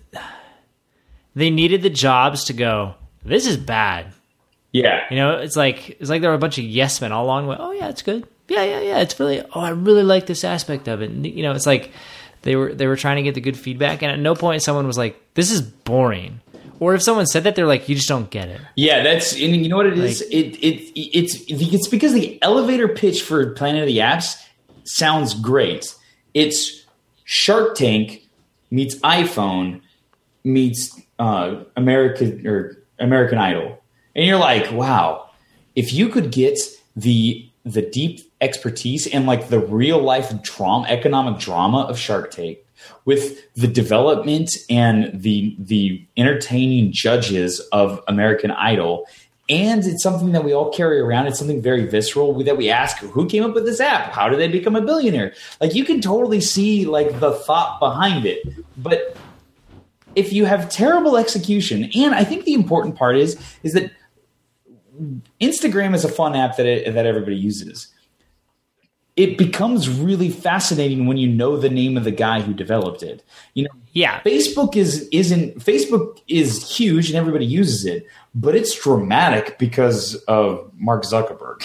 the jobs to go, this is bad. Yeah. It's like there were a bunch of yes men all along the way. Oh yeah, it's good. Yeah. It's really, I really like this aspect of it. And, it's like they were trying to get the good feedback, and at no point someone was like, this is boring. Or if someone said that, they're like, you just don't get it. Yeah, and you know what it is? It's because the elevator pitch for Planet of the Apps sounds great. It's Shark Tank meets iPhone meets American Idol. And you're like, wow, if you could get the deep expertise and like the real life drama, economic drama of Shark Tank with the development and the entertaining judges of American Idol, and it's something that we all carry around. It's something very visceral that we ask, who came up with this app? How did they become a billionaire? Like, you can totally see like the thought behind it. But if you have terrible execution, and I think the important part is that Instagram is a fun app that everybody uses. It becomes really fascinating when you know the name of the guy who developed it. Yeah. Facebook is huge and everybody uses it, but it's dramatic because of Mark Zuckerberg.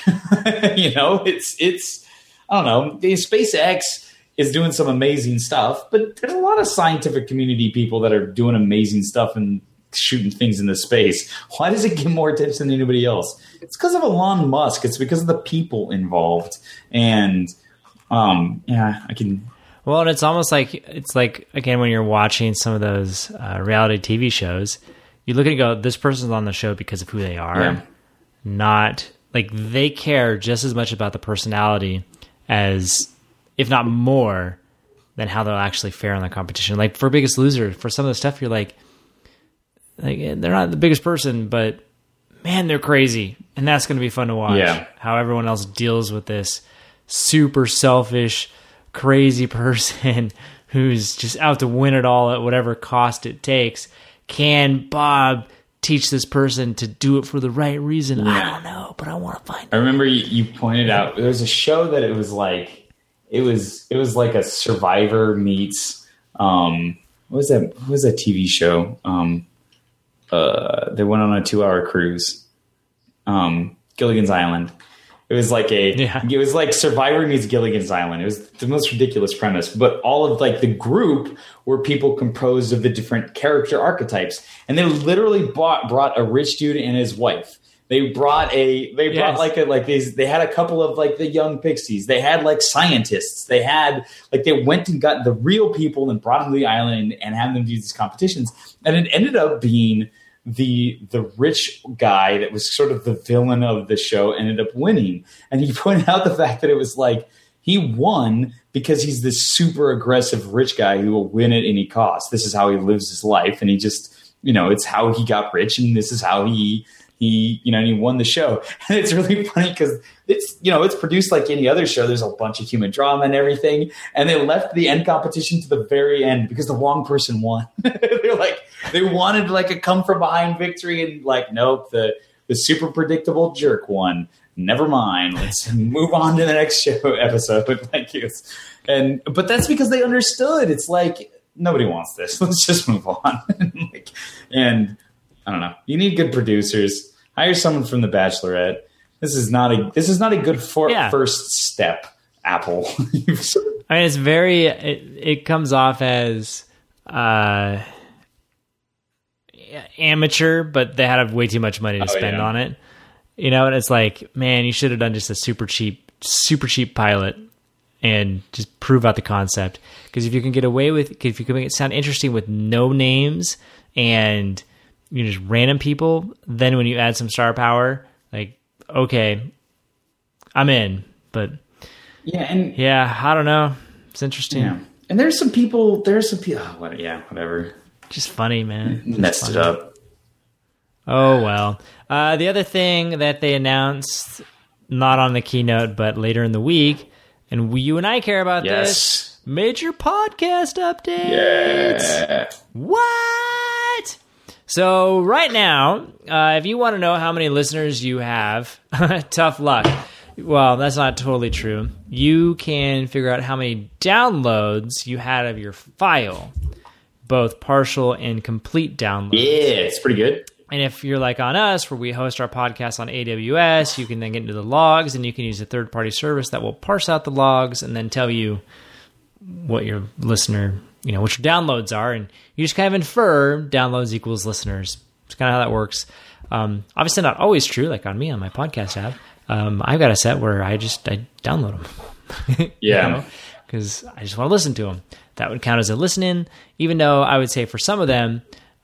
It's I don't know. SpaceX is doing some amazing stuff, but there's a lot of scientific community people that are doing amazing stuff and shooting things into space. Why does it get more attention than anybody else? It's because of Elon Musk. It's because of the people involved. And I can. Well, and it's almost like again, when you're watching some of those reality TV shows, you look at it and go, this person's on the show because of who they are. Yeah. Not like they care just as much about the personality as, if not more, than how they'll actually fare in the competition. Like for Biggest Loser, for some of the stuff, you're like they're not the biggest person, but man, they're crazy, and that's going to be fun to watch. Yeah. How everyone else deals with this. super selfish, crazy person who's just out to win it all at whatever cost it takes. Can Bob teach this person to do it for the right reason? Yeah. I don't know, but I want to find out. I remember you pointed out there was a show that it was like a Survivor meets what was that TV show? They went on a 2-hour cruise. Gilligan's Island. It was like it was like Survivor meets Gilligan's Island. It was the most ridiculous premise, but all of like the group were people composed of the different character archetypes, and they literally brought a rich dude and his wife. They brought they had a couple of like the young pixies. They had like scientists. They had like they went and got the real people and brought them to the island and had them do these competitions, and it ended up being the rich guy that was sort of the villain of the show ended up winning. And he pointed out the fact that it was like he won because he's this super aggressive rich guy who will win at any cost. This is how he lives his life. And he just, it's how he got rich, and this is how he won the show. And it's really funny because it's produced like any other show. There's a bunch of human drama and everything. And they left the end competition to the very end because the wrong person won. They're like, they wanted like a come from behind victory, and like, nope, the super predictable jerk won. Never mind. Let's move on to the next show episode. But that's because they understood. It's like, nobody wants this. Let's just move on. And I don't know. You need good producers. Hire someone from The Bachelorette. This is not a good first step, Apple. I mean, it's very. It comes off as amateur, but they had way too much money to spend on it. And it's like, man, you should have done just a super cheap pilot and just prove out the concept. Because if you can make it sound interesting with no names and just random people, then when you add some star power, like, okay, I'm in. But I don't know. It's interesting. Yeah. And there's some people. Whatever. Just funny, man. Messed it up. Oh, well. The other thing that they announced, not on the keynote, but later in the week, and you and I care about this, major podcast updates. Yeah. What? So right now, if you want to know how many listeners you have, tough luck. Well, that's not totally true. You can figure out how many downloads you had of your file, both partial and complete downloads. Yeah, it's pretty good. And if you're like on us, where we host our podcast on AWS, you can then get into the logs, and you can use a third-party service that will parse out the logs and then tell you what your listener, what your downloads are. And you just kind of infer downloads equals listeners. It's kind of how that works. Obviously not always true, like on me, on my podcast app. I've got a set where I download them. Yeah. Because I just want to listen to them. That would count as a listen-in, even though I would say for some of them,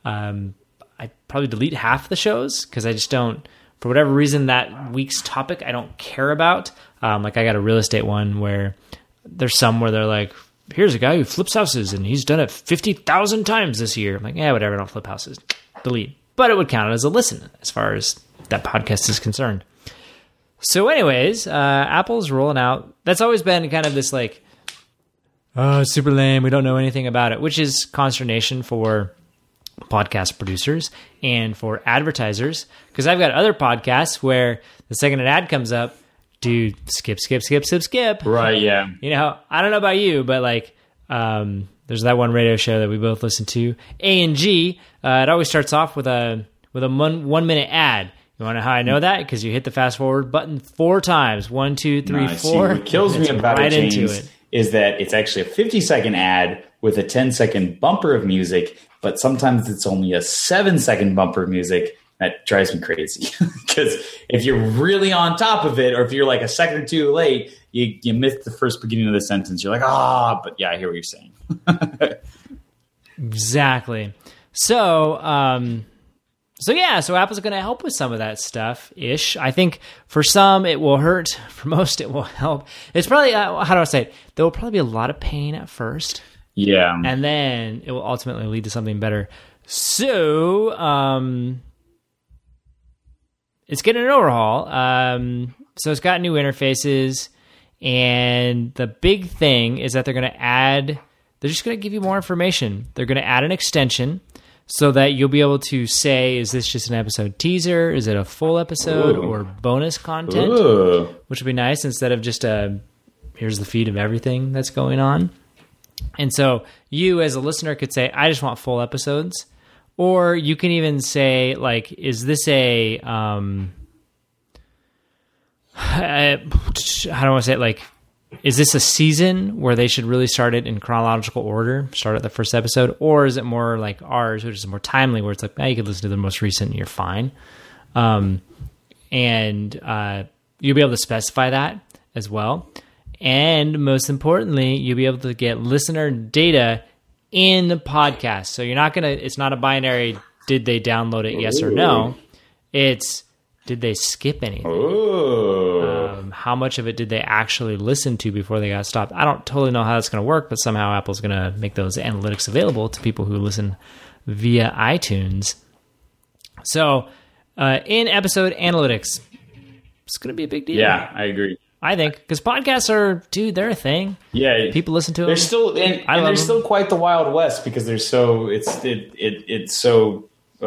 I probably delete half the shows because I just don't, for whatever reason, that week's topic I don't care about. Like I got a real estate one where there's some where they're like, here's a guy who flips houses and he's done it 50,000 times this year. I'm like, whatever, I don't flip houses. Delete. But it would count as a listen as far as that podcast is concerned. So anyways, Apple's rolling out. That's always been kind of this like, it's super lame. We don't know anything about it, which is consternation for podcast producers and for advertisers. Because I've got other podcasts where the second an ad comes up, dude, skip. Right, yeah. I don't know about you, but like, there's that one radio show that we both listen to, A&G. It always starts off with a 1 minute ad. You want to know how I know that? Because you hit the fast forward button 4 times. 1, 2, 3, 4. See, what kills me about it, James, is that it's actually a 50-second ad with a 10-second bumper of music, but sometimes it's only a 7-second bumper of music. That drives me crazy. Because if you're really on top of it, or if you're like a second or two late, you miss the first beginning of the sentence. You're like, but yeah, I hear what you're saying. Exactly. So Apple's going to help with some of that stuff-ish. I think for some it will hurt. For most it will help. It's probably, how do I say it? There will probably be a lot of pain at first. Yeah. And then it will ultimately lead to something better. So, it's getting an overhaul. So it's got new interfaces, And the big thing is that they're just going to give you more information. They're going to add an extension so that you'll be able to say, is this just an episode teaser? Is it a full episode or bonus content? Which would be nice instead of just here's the feed of everything that's going on. And so you as a listener could say, I just want full episodes. Or you can even say, like, is this a... how do I want to say it? Like, is this a season where they should really start it in chronological order, start at the first episode? Or is it more like ours, which is more timely, where it's like, you can listen to the most recent and you're fine. And you'll be able to specify that as well. And most importantly, you'll be able to get listener data in the podcast. So you're not it's not a binary, did they download it, yes or no. It's, did they skip anything? How much of it did they actually listen to before they got stopped? I don't totally know how that's going to work, but somehow Apple's going to make those analytics available to people who listen via iTunes. So in episode analytics, it's going to be a big deal. Yeah, I agree. I think, because podcasts are, they're a thing. Yeah, people listen to them. They're still, and they're still quite the Wild West because they're so it's so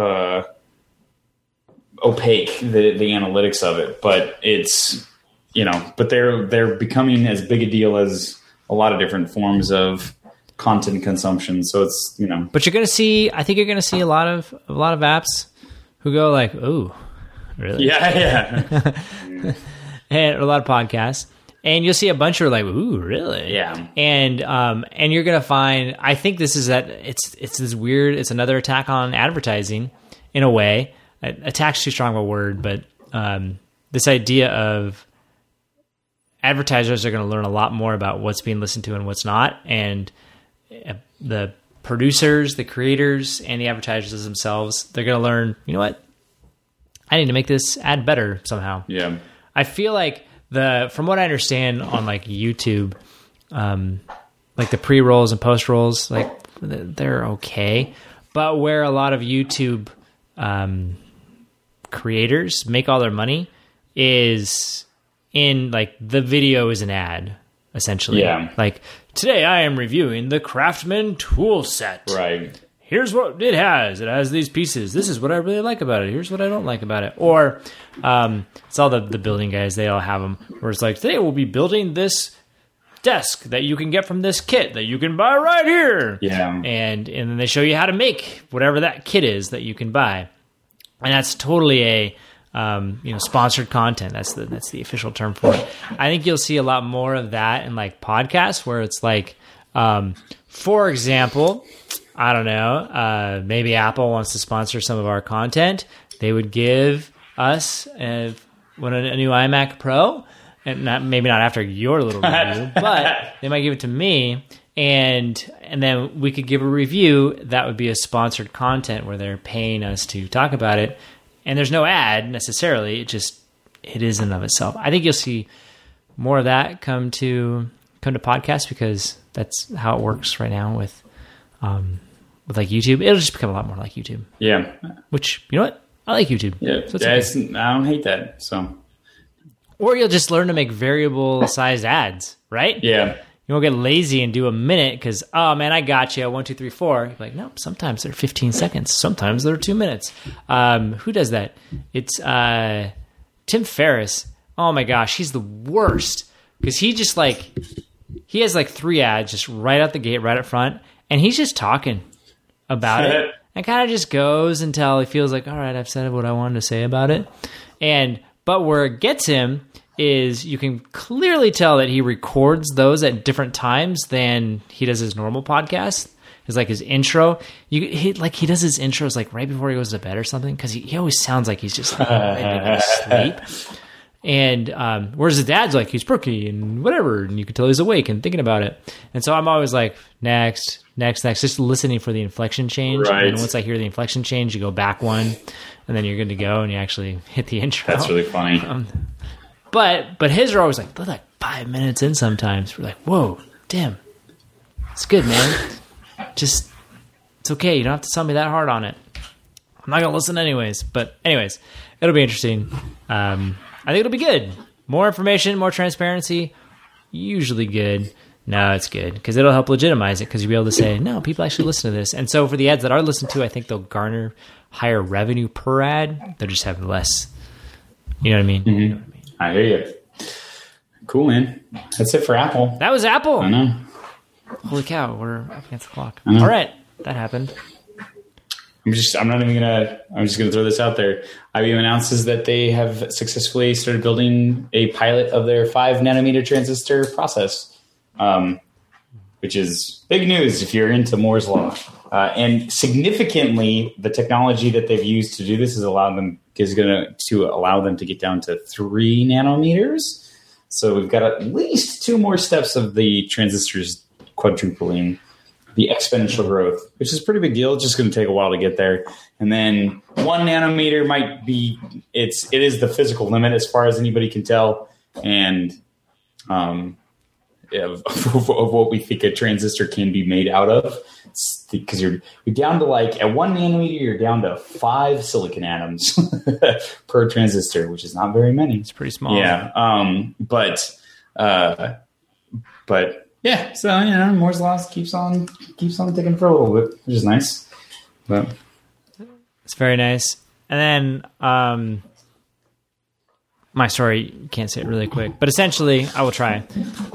opaque, the analytics of it. But it's but they're becoming as big a deal as a lot of different forms of content consumption. So it's But you're gonna see. I think you're gonna see a lot of apps who go like, "Oh, really?" Yeah. And a lot of podcasts, and you'll see a bunch who are like, "Ooh, really?" Yeah. And you're gonna find. I think this is that it's this weird. It's another attack on advertising, in a way. Attack's too strong of a word, but this idea of advertisers are going to learn a lot more about what's being listened to and what's not, and the producers, the creators, and the advertisers themselves, they're going to learn. You know what? I need to make this ad better somehow. Yeah. I feel like from what I understand on like YouTube, like the pre-rolls and post-rolls, like they're okay. But where a lot of YouTube creators make all their money is in like the video is an ad, essentially. Yeah. Like, today I am reviewing the Craftsman tool set. Right. Here's what it has. It has these pieces. This is what I really like about it. Here's what I don't like about it. Or it's all the building guys. They all have them. Where it's like, today we'll be building this desk that you can get from this kit that you can buy right here. Yeah. And then they show you how to make whatever that kit is that you can buy. And that's totally a sponsored content. That's the official term for it. I think you'll see a lot more of that in like podcasts where it's like, for example, I don't know, maybe Apple wants to sponsor some of our content. They would give us a new iMac Pro, and maybe not after your little review, but they might give it to me, and then we could give a review that would be a sponsored content where they're paying us to talk about it, and there's no ad necessarily. It is in and of itself. I think you'll see more of that come to podcasts because that's how it works right now with like YouTube. It'll just become a lot more like YouTube. Yeah. Which, you know what? I like YouTube. Yeah. So okay. I don't hate that. So. Or you'll just learn to make variable sized ads, right? Yeah. You won't get lazy and do a minute because, oh man, I got you. 1, 2, 3, 4. You're like, nope. Sometimes they're 15 seconds. Sometimes they're 2 minutes. Who does that? It's Tim Ferriss. Oh my gosh, he's the worst because he has like 3 ads just right out the gate, right up front, and he's just talking about it and kind of just goes until he feels like, all right, I've said what I wanted to say about it. But where it gets him is you can clearly tell that he records those at different times than he does his normal podcast. It's like his intro. He does his intros like right before he goes to bed or something because he always sounds like he's just like ready to go to sleep. And whereas his dad's like, he's perky and whatever, and you can tell he's awake and thinking about it. And so I'm always like, next, just listening for the inflection change. Right. And once I hear the inflection change, you go back one, and then you're good to go, and you actually hit the intro. That's really funny. But his are always like, they're like 5 minutes in sometimes. We're like, whoa, damn. It's good, man. Just, it's okay. You don't have to tell me that hard on it. I'm not going to listen anyways. But anyways, it'll be interesting. I think it'll be good. More information, more transparency, usually good. No, it's good because it'll help legitimize it because you'll be able to say, no, people actually listen to this. And so for the ads that are listened to, I think they'll garner higher revenue per ad. They'll just have less. You know what I mean? Mm-hmm. You know what I mean? I hear you. Cool, man. That's it for Apple. That was Apple. I know. Holy cow, we're up against the clock. All right, that happened. I'm just gonna throw this out there. IBM announces that they have successfully started building a pilot of their 5 nanometer transistor process, which is big news if you're into Moore's Law. And significantly, the technology that they've used to do this is going to allow them to get down to 3 nanometers. So we've got at least 2 more steps of the transistors quadrupling the exponential growth, which is a pretty big deal. It's just going to take a while to get there. And then 1 nanometer might be, it is the physical limit as far as anybody can tell. And of what we think a transistor can be made out of. Because you're down to at 1 nanometer, you're down to 5 silicon atoms per transistor, which is not very many. It's pretty small. Yeah. But yeah, so Moore's Law keeps on ticking for a little bit, which is nice. But it's very nice. And then my story, can't say it really quick, but essentially, I will try.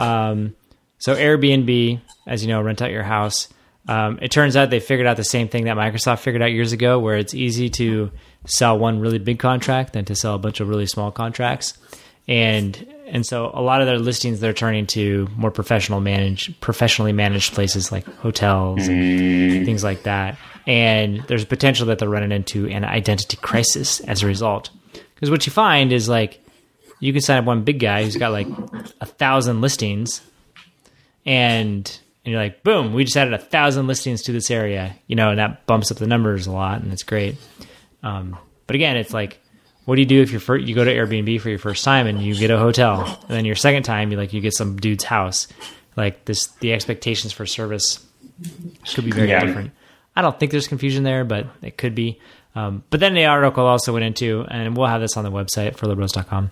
So Airbnb, as you know, rent out your house. It turns out they figured out the same thing that Microsoft figured out years ago, where it's easy to sell one really big contract than to sell a bunch of really small contracts. And so a lot of their listings, they're turning to more professionally managed places like hotels and things like that. And there's potential that they're running into an identity crisis as a result. Because what you find is you can sign up one big guy who's got 1,000 listings, and you're like, boom, we just added 1,000 listings to this area, and that bumps up the numbers a lot, and it's great. But again, it's what do you do if you go to Airbnb for your first time and you get a hotel, and then your second time you get some dude's house? The expectations for service could be very different. I don't think there's confusion there, but it could be. But then the article also went into, and we'll have this on the website, FurloughBros.com,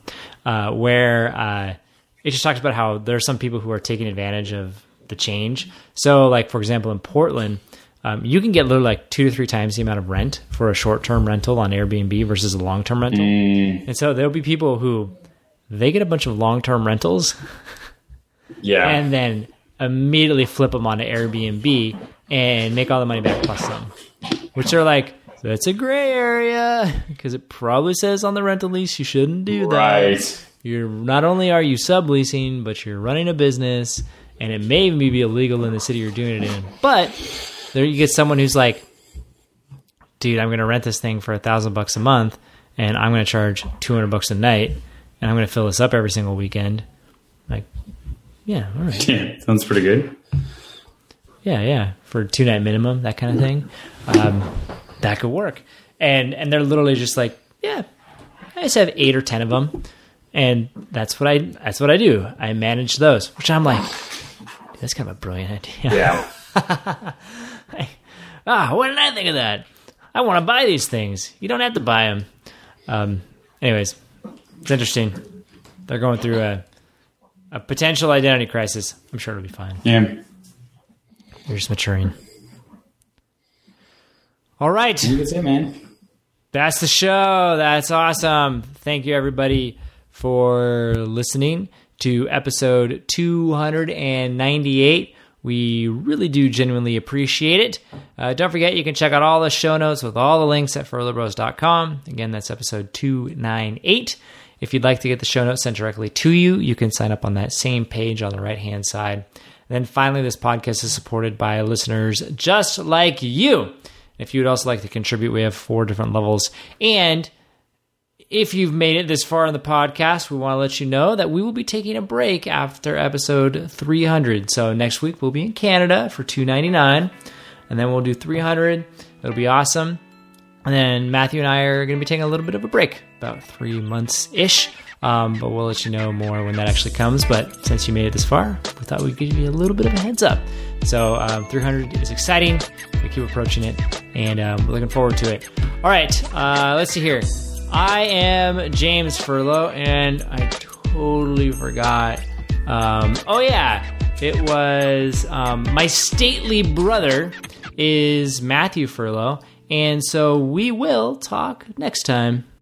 where it just talks about how there are some people who are taking advantage of the change. So, for example, in Portland, you can get literally 2 to 3 times the amount of rent for a short-term rental on Airbnb versus a long-term rental. And so there'll be people who they get a bunch of long-term rentals, and then immediately flip them onto Airbnb and make all the money back plus some, which are that's a gray area because it probably says on the rental lease you shouldn't do that. Right. You're not only are you subleasing, but you're running a business, and it may even be illegal in the city you're doing it in. But there you get someone who's dude, I'm going to rent this thing for $1,000 a month, and I'm going to charge $200 a night, and I'm going to fill this up every single weekend. Yeah, all right. Yeah, sounds pretty good. Yeah, for 2-night minimum, that kind of thing. That could work. And they're literally just yeah, I just have 8 or 10 of them, and that's what I do. I manage those, which I'm that's kind of a brilliant idea. Yeah. Why didn't I think of that? I want to buy these things. You don't have to buy them. Anyways, it's interesting. They're going through a potential identity crisis. I'm sure it'll be fine. Yeah. You're just maturing. All right. That's it, man. That's the show. That's awesome. Thank you, everybody, for listening to episode 298. We really do genuinely appreciate it. Don't forget, you can check out all the show notes with all the links at FurloughBros.com. Again, that's episode 298. If you'd like to get the show notes sent directly to you, you can sign up on that same page on the right-hand side. And then finally, this podcast is supported by listeners just like you. If you would also like to contribute, we have 4 different levels. And if you've made it this far in the podcast, we want to let you know that we will be taking a break after episode 300. So next week, we'll be in Canada for $2.99, and then we'll do 300. It'll be awesome. And then Matthew and I are going to be taking a little bit of a break, about 3 months-ish. But we'll let you know more when that actually comes. But since you made it this far, we thought we'd give you a little bit of a heads up. So 300 is exciting. We keep approaching it, and we're looking forward to it. All right, let's see here. I am James Furlough, and I totally forgot Oh yeah, it was my stately brother is Matthew Furlow, and so we will talk next time.